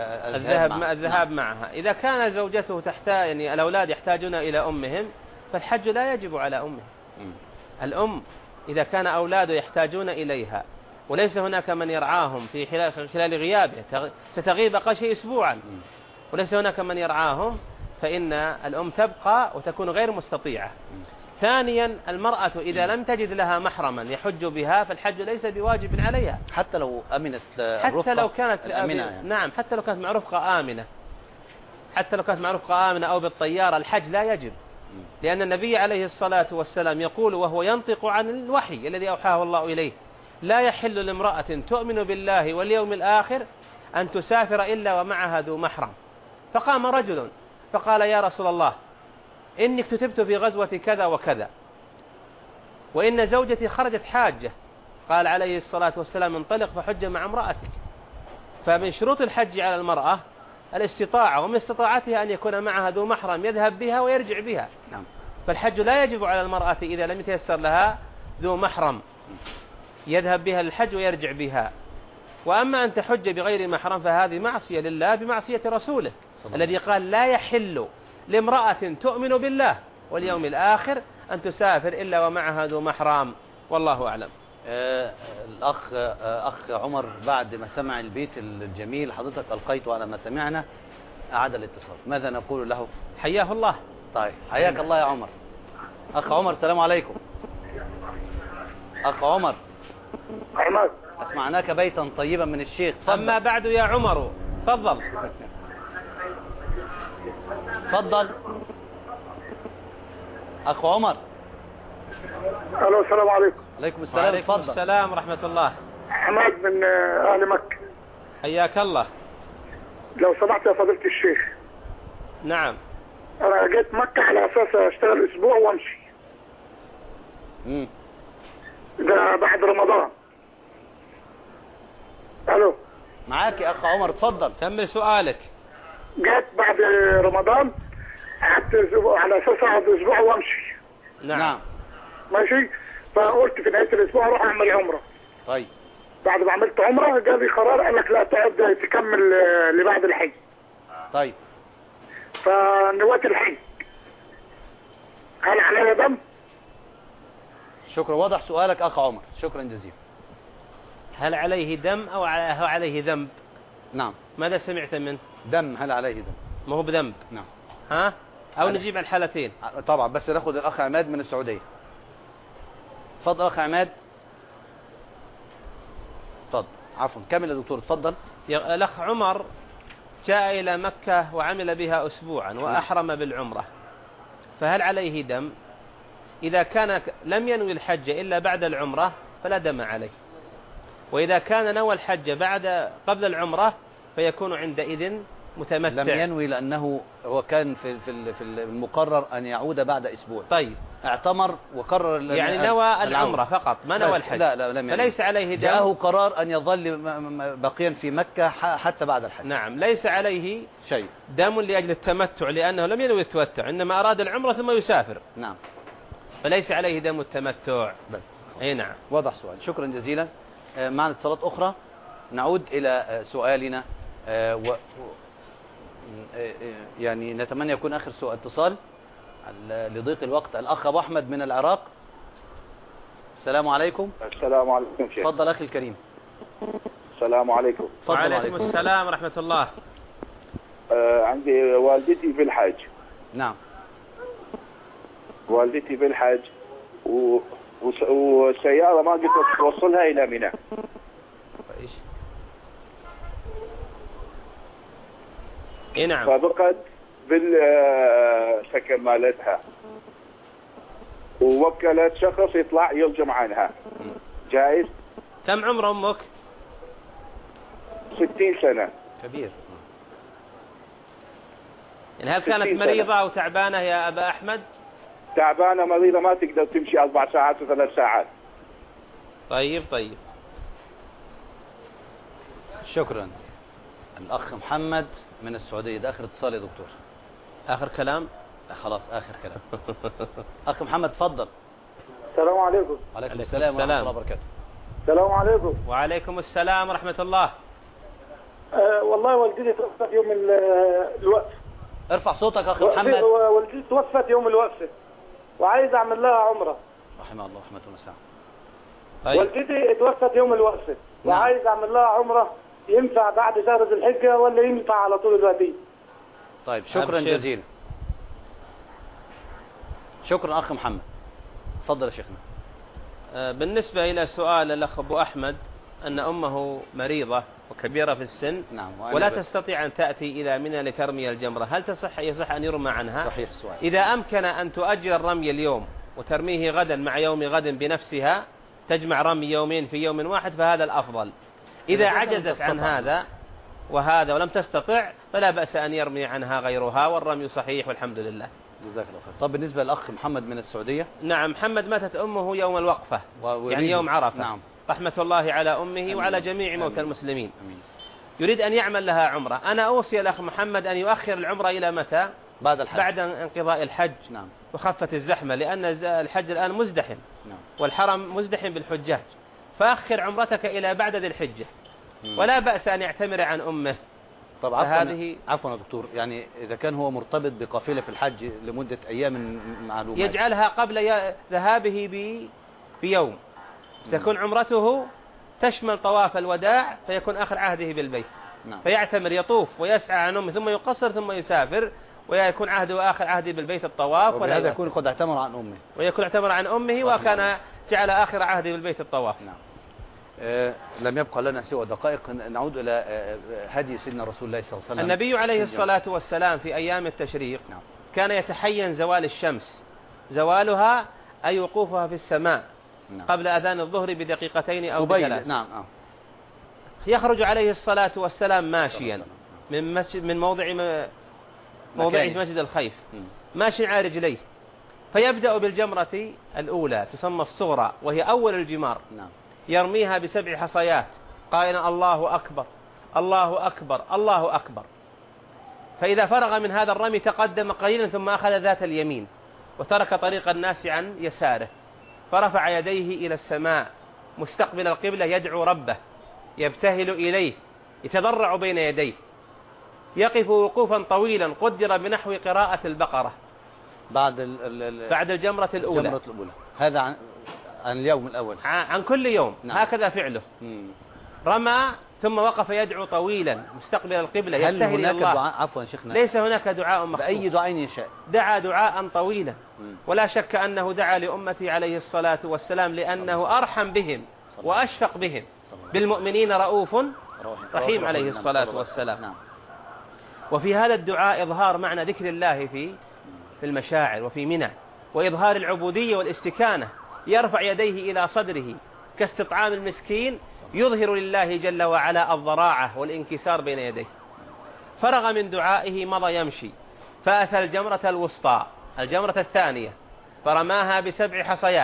الذهاب معها. إذا كان زوجته تحتاج، يعني الأولاد يحتاجون إلى أمهم، فالحج لا يجب على أمهم. الأم إذا كان أولاده يحتاجون إليها وليس هناك من يرعاهم في خلال غيابه، ستغيب أقل شيء أسبوعا، وليس هناك من يرعاهم، فإن الأم تبقى وتكون غير مستطيعة. ثانيا، المرأة إذا لم تجد لها محرما يحج بها، فالحج ليس بواجب عليها، حتى لو أمنت حتى لو كانت آمنة يعني. نعم، حتى لو كانت مع رفقة آمنة، حتى لو كانت مع رفقة آمنة أو بالطيارة، الحج لا يجب، لأن النبي عليه الصلاة والسلام يقول وهو ينطق عن الوحي الذي أوحاه الله إليه: لا يحل لامرأة تؤمن بالله واليوم الآخر أن تسافر إلا ومعها ذو محرم. فقام رجل فقال: يا رسول الله، إني اكتتبت في غزوة كذا وكذا، وإن زوجتي خرجت حاجة. قال عليه الصلاة والسلام: انطلق فحج مع امرأتك. فمن شروط الحج على المرأة الاستطاعة، ومن استطاعتها أن يكون معها ذو محرم يذهب بها ويرجع بها. فالحج لا يجب على المرأة إذا لم يتيسر لها ذو محرم يذهب بها للحج ويرجع بها. وأما أن تحج بغير محرم فهذه معصية لله بمعصية رسوله الذي قال: لا يحل لامرأة تؤمن بالله واليوم الآخر أن تسافر إلا ومعها ذو محرم، والله أعلم. أخ عمر بعد ما سمع البيت الجميل حضرتك ألقيته على ما سمعنا أعاد الاتصال، ماذا نقول له؟ حياه الله. طيب حياك الله يا عمر. أخ عمر السلام عليكم. أخ عمر أسمعناك بيتا طيبا من الشيخ. أما بعد يا عمر، تفضل. تفضل أخ عمر. الو السلام عليكم. عليكم السلام. وعليكم السلام ورحمة الله. حماد من أهل مكة. حياك الله. لو سمحت يا فضيلة الشيخ. نعم. أنا جيت مكة على أساس أشتغل أسبوع وأمشي. ده بعد رمضان. الو معاك يا أخ عمر، اتفضل كمل سؤالك. جيت بعد رمضان، قعدت على أساس أقعد أسبوع وأمشي. نعم. ماشي. فقلت في نهاية الأسبوع أروح أعمل عمرة. طيب. بعد ما عملت عمرة جالي قرار قال لك لا تقعد تكمل لبعد الحج. طيب. فنوات الحج هل عليها دم؟ شكرا، واضح سؤالك أخ عمر، شكرا جزيلا. هل عليه دم أو عليه ذنب؟ نعم. ماذا سمعت منه؟ دم، هل عليه دم؟ ما هو بذنب. نعم. ها؟ أو نجيب على الحالتين؟ طبعا، بس ناخد الأخ عماد من السعودية. تفضل أخ عماد. تفضل. عفوا كمل يا دكتور، تفضل. الأخ عمر جاء إلى مكة وعمل بها أسبوعا وأحرم بالعمرة، فهل عليه دم؟ إذا كان لم ينوي الحج إلا بعد العمرة فلا دم عليه، وإذا كان نوى الحج قبل العمرة فيكون عندئذ متمتع. لم ينوي لأنه هو كان في المقرر أن يعود بعد أسبوع. طيب. اعتمر وقرر يعني نوى العمرة فقط ما نوى الحج. لا لم ينوي. فليس عليه دم. جاءه قرار أن يظل بقيا في مكة حتى بعد الحج. نعم، ليس عليه شيء دم لأجل التمتع، لأنه لم ينوي التمتع، إنما أراد العمرة ثم يسافر. نعم. فليس عليه دم التمتع. اي نعم. واضح سؤال. شكرا جزيلا. معنا اتصالات أخرى. نعود إلى سؤالنا يعني نتمنى يكون آخر سؤال اتصال لضيق الوقت. الأخ أبو أحمد من العراق. السلام عليكم. السلام عليكم شيخ. تفضل أخي الكريم. السلام عليكم. وعليكم السلام ورحمة الله. عندي والدتي في الحج. نعم. والدتي في الحج والسيارة ما قدرت توصلها إلى منى. ايش؟ اي نعم. فبقت بالسكن مالتها ووكلت شخص يطلع يرجم عنها. جائز؟ كم عمر أمك؟ 60 سنة. كبير. يعني هل كانت مريضة أو تعبانة يا أبا أحمد؟ تعبانة مريضة ما تقدر تمشي 4 ساعات و3 ساعات. طيب. شكرا. الأخ محمد من السعودية. ده آخر اتصال يا دكتور. آخر كلام؟ خلاص آخر كلام. أخ محمد تفضل. السلام عليكم. وعليكم السلام ورحمة الله وبركاته. السلام عليكم. وعليكم السلام ورحمة الله. والله والدتي توفت يوم الوقف. ارفع صوتك أخ محمد. والدتي توفت يوم الوقفة وعايز أعمل لها عمرة. رحمه الله رحمة واسعة. والدتي توفت يوم الوقفة وعايز أعمل لها عمرة. ينفع بعد شهر ذي الحجة ولا ينفع على طول الوقتي؟ طيب شكرا جزيلا. شكرا أخ محمد. تفضل يا شيخنا. بالنسبة إلى سؤال الأخ أبو أحمد أن أمه مريضة وكبيرة في السن. نعم. ولا تستطيع أن تأتي إلى منى لترمي الجمرة، هل يصح أن يرمى عنها؟ صحيح السؤال. إذا أمكن أن تؤجل الرمي اليوم وترميه غدا مع يوم غد بنفسها، تجمع رمي يومين في يوم واحد، فهذا الأفضل. إذا عجزت عن هذا وهذا ولم تستطع فلا بأس أن يرمي عنها غيرها، والرمي صحيح والحمد لله. جزاك الله خير. طب بالنسبة للأخ محمد من السعودية. نعم. محمد ماتت أمه يوم الوقفة، يعني يوم عرفة. نعم. رحمة الله على أمه وعلى جميع موتى المسلمين. يريد أن يعمل لها عمرة. أنا أوصي الأخ محمد أن يؤخر العمرة إلى متى؟ بعد الحج. بعد انقضاء الحج. نعم. وخفت الزحمة، لأن الحج الآن مزدحم. نعم. والحرم مزدحم بالحجاج، فأخر عمرتك إلى بعد ذي الحجة. ولا بأس أن يعتمر عن أمه. طب عفوا يا دكتور، يعني إذا كان هو مرتبط بقافلة في الحج لمدة أيام معلومة يجعلها قبل ذهابه بيوم، تكون عمرته تشمل طواف الوداع، فيكون آخر عهده بالبيت. نعم. فيعتمر يطوف ويسعى عن أمه ثم يقصر ثم يسافر، ويكون عهده آخر عهده بالبيت الطواف. وهذا يكون قد اعتمر عن أمه. ويكون اعتمر عن أمه وكان جعل آخر عهده بالبيت الطواف. نعم. لم يبقى لنا سوى دقائق. نعود إلى هدي سيدنا رسول الله صلى الله عليه وسلم. النبي عليه الصلاة والسلام في أيام التشريق كان يتحين زوال الشمس، زوالها أي وقوفها في السماء قبل أذان الظهر بدقيقتين أو بثلاث. نعم. يخرج عليه الصلاة والسلام ماشيا من موضع مسجد الخيف، ماشي على رجليه، فيبدأ بالجمرة الأولى تسمى الصغرى وهي أول الجمار. نعم. يرميها ب7 حصيات قائلا الله أكبر الله أكبر الله أكبر. فإذا فرغ من هذا الرمي تقدم قليلا ثم أخذ ذات اليمين وترك طريق الناس عن يساره، فرفع يديه إلى السماء مستقبل القبلة يدعو ربه، يبتهل إليه، يتضرع بين يديه، يقف وقوفا طويلا قدر بنحو قراءة البقرة بعد الجمرة الأولى. هذا عن اليوم الأول، عن كل يوم. نعم. هكذا فعله. رمى ثم وقف يدعو طويلا مستقبل القبلة يبتهل إلى الله. دعاء؟ عفوا شيخنا، ليس هناك دعاء مخصوص، بأي دعاء يشاء دعا دعاء طويلا. ولا شك أنه دعا لأمتي عليه الصلاة والسلام لأنه أرحم بهم وأشفق بهم، بالمؤمنين رؤوف رحيم عليه الصلاة والسلام. نعم. وفي هذا الدعاء إظهار معنى ذكر الله في المشاعر وفي منى، وإظهار العبودية والاستكانة. يرفع يديه إلى صدره كاستطعام المسكين، يظهر لله جل وعلا الضراعة والانكسار بين يديه. فرغ من دعائه مضى يمشي، فأتى الجمرة الوسطى الجمرة الثانية فرماها ب7 حصيات،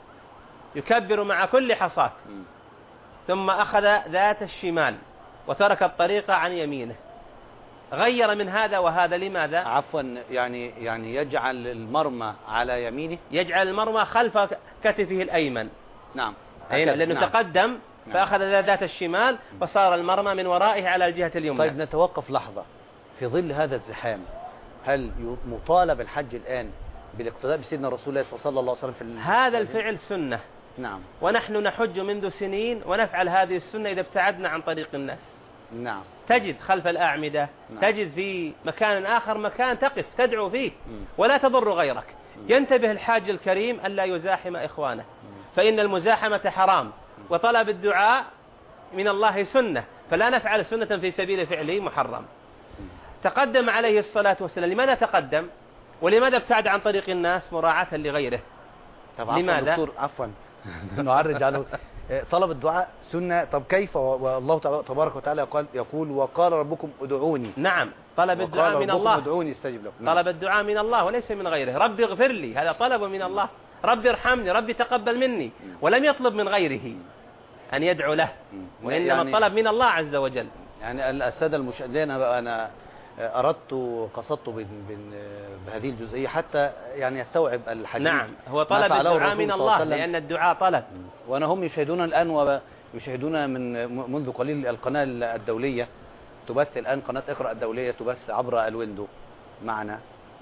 يكبر مع كل حصاة، ثم أخذ ذات الشمال وترك الطريق عن يمينه، غير من هذا وهذا. لماذا؟ عفوا، يعني يجعل المرمى على يمينه، يجعل المرمى خلف كتفه الأيمن. نعم، لأنه نعم. تقدم فأخذ ذات الشمال فصار المرمى من ورائه على الجهة اليمنى. طيب نتوقف لحظة. في ظل هذا الزحام هل مطالب الحج الآن بالاقتداء بسيدنا رسول الله صلى الله عليه وسلم في هذا الفعل سنة. نعم. ونحن نحج منذ سنين ونفعل هذه السنة إذا ابتعدنا عن طريق الناس. نعم. تجد خلف الأعمدة، نعم. تجد في مكان آخر مكان تقف تدعو فيه ولا تضر غيرك. ينتبه الحاج الكريم ألا يزاحم إخوانه، فإن المزاحمة حرام، وطلب الدعاء من الله سنة، فلا نفعل سنة في سبيل فعله محرم. تقدم عليه الصلاة والسلام. لماذا تقدم؟ ولماذا ابتعد عن طريق الناس؟ مراعاة لغيره. طب لماذا؟ دكتور عفوا نعرج على طلب الدعاء سنة. طب كيف والله تبارك وتعالى يقول وقال ربكم ادعوني. نعم، طلب الدعاء من الله. ادعوني استجب لكم. طلب الدعاء من الله وليس من غيره. ربي اغفر لي، هذا طلب من الله. ربي ارحمني، ربي تقبل مني، ولم يطلب من غيره أن يدعو له، وإنما يعني الطلب من الله عز وجل. يعني السادة المشاهدين، أنا أردت قصدت بهذه الجزئية حتى يعني يستوعب الحديث. نعم، هو طلب الدعاء من الله، لأن الدعاء طلب. وأنا هم يشاهدون الآن ويشاهدون منذ قليل القناة الدولية تبث الآن، قناة اقرأ الدولية تبث عبر الويندو معنا.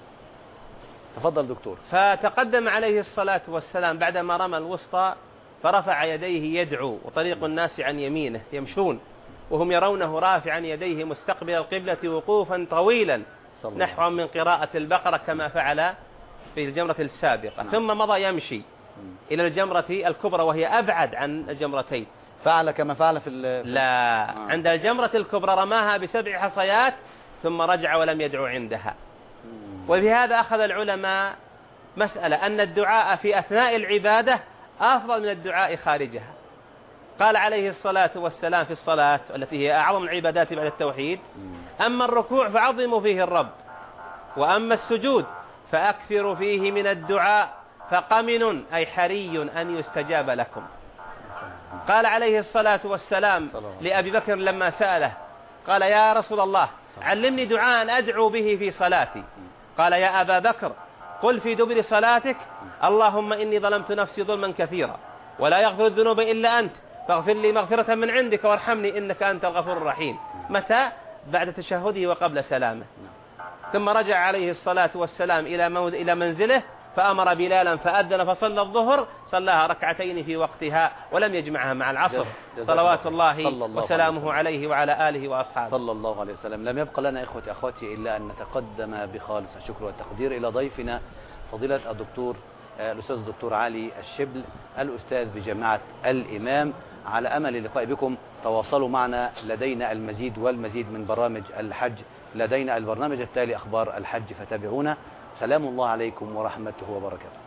تفضل دكتور. فتقدم عليه الصلاة والسلام بعدما رمى الوسطى فرفع يديه يدعو، وطريق الناس عن يمينه يمشون وهم يرونه رافعا يديه مستقبل القبلة وقوفا طويلا نحو من قراءة البقرة كما فعل في الجمرة السابقة. ثم مضى يمشي إلى الجمرة الكبرى وهي أبعد عن الجمرتين. فعل كما فعل في لا، عند الجمرة الكبرى رماها ب7 حصيات ثم رجع ولم يدعو عندها. وبهذا أخذ العلماء مسألة أن الدعاء في أثناء العبادة أفضل من الدعاء خارجها. قال عليه الصلاة والسلام في الصلاة التي هي أعظم العبادات بعد التوحيد: أما الركوع فعظموا فيه الرب، وأما السجود فأكثروا فيه من الدعاء، فقمن أي حري أن يستجاب لكم. قال عليه الصلاة والسلام لأبي بكر لما سأله قال: يا رسول الله علمني دعاء أدعو به في صلاتي. قال: يا أبا بكر قل في دبر صلاتك: اللهم إني ظلمت نفسي ظلما كثيرا ولا يغفر الذنوب إلا أنت فاغفر لي مغفرة من عندك وارحمني إنك أنت الغفور الرحيم. متى؟ بعد تشهده وقبل سلامه. ثم رجع عليه الصلاة والسلام إلى منزله فأمر بلالا فأذن فصلى الظهر، صلاها ركعتين في وقتها ولم يجمعها مع العصر، صلوات الله وسلامه عليه وعلى آله وأصحابه صلى الله عليه وسلم. لم يبقى لنا إخوتي أخواتي إلا أن نتقدم بخالص الشكر والتقدير إلى ضيفنا فضيلة الدكتور الأستاذ الدكتور علي الشبل، الأستاذ بجامعة الإمام. على أمل اللقاء بكم. تواصلوا معنا، لدينا المزيد والمزيد من برامج الحج، لدينا البرنامج التالي أخبار الحج، فتابعونا. سلام الله عليكم ورحمته وبركاته.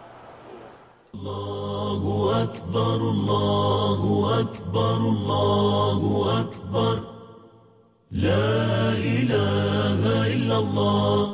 الله أكبر الله أكبر الله أكبر، لا إله إلا الله.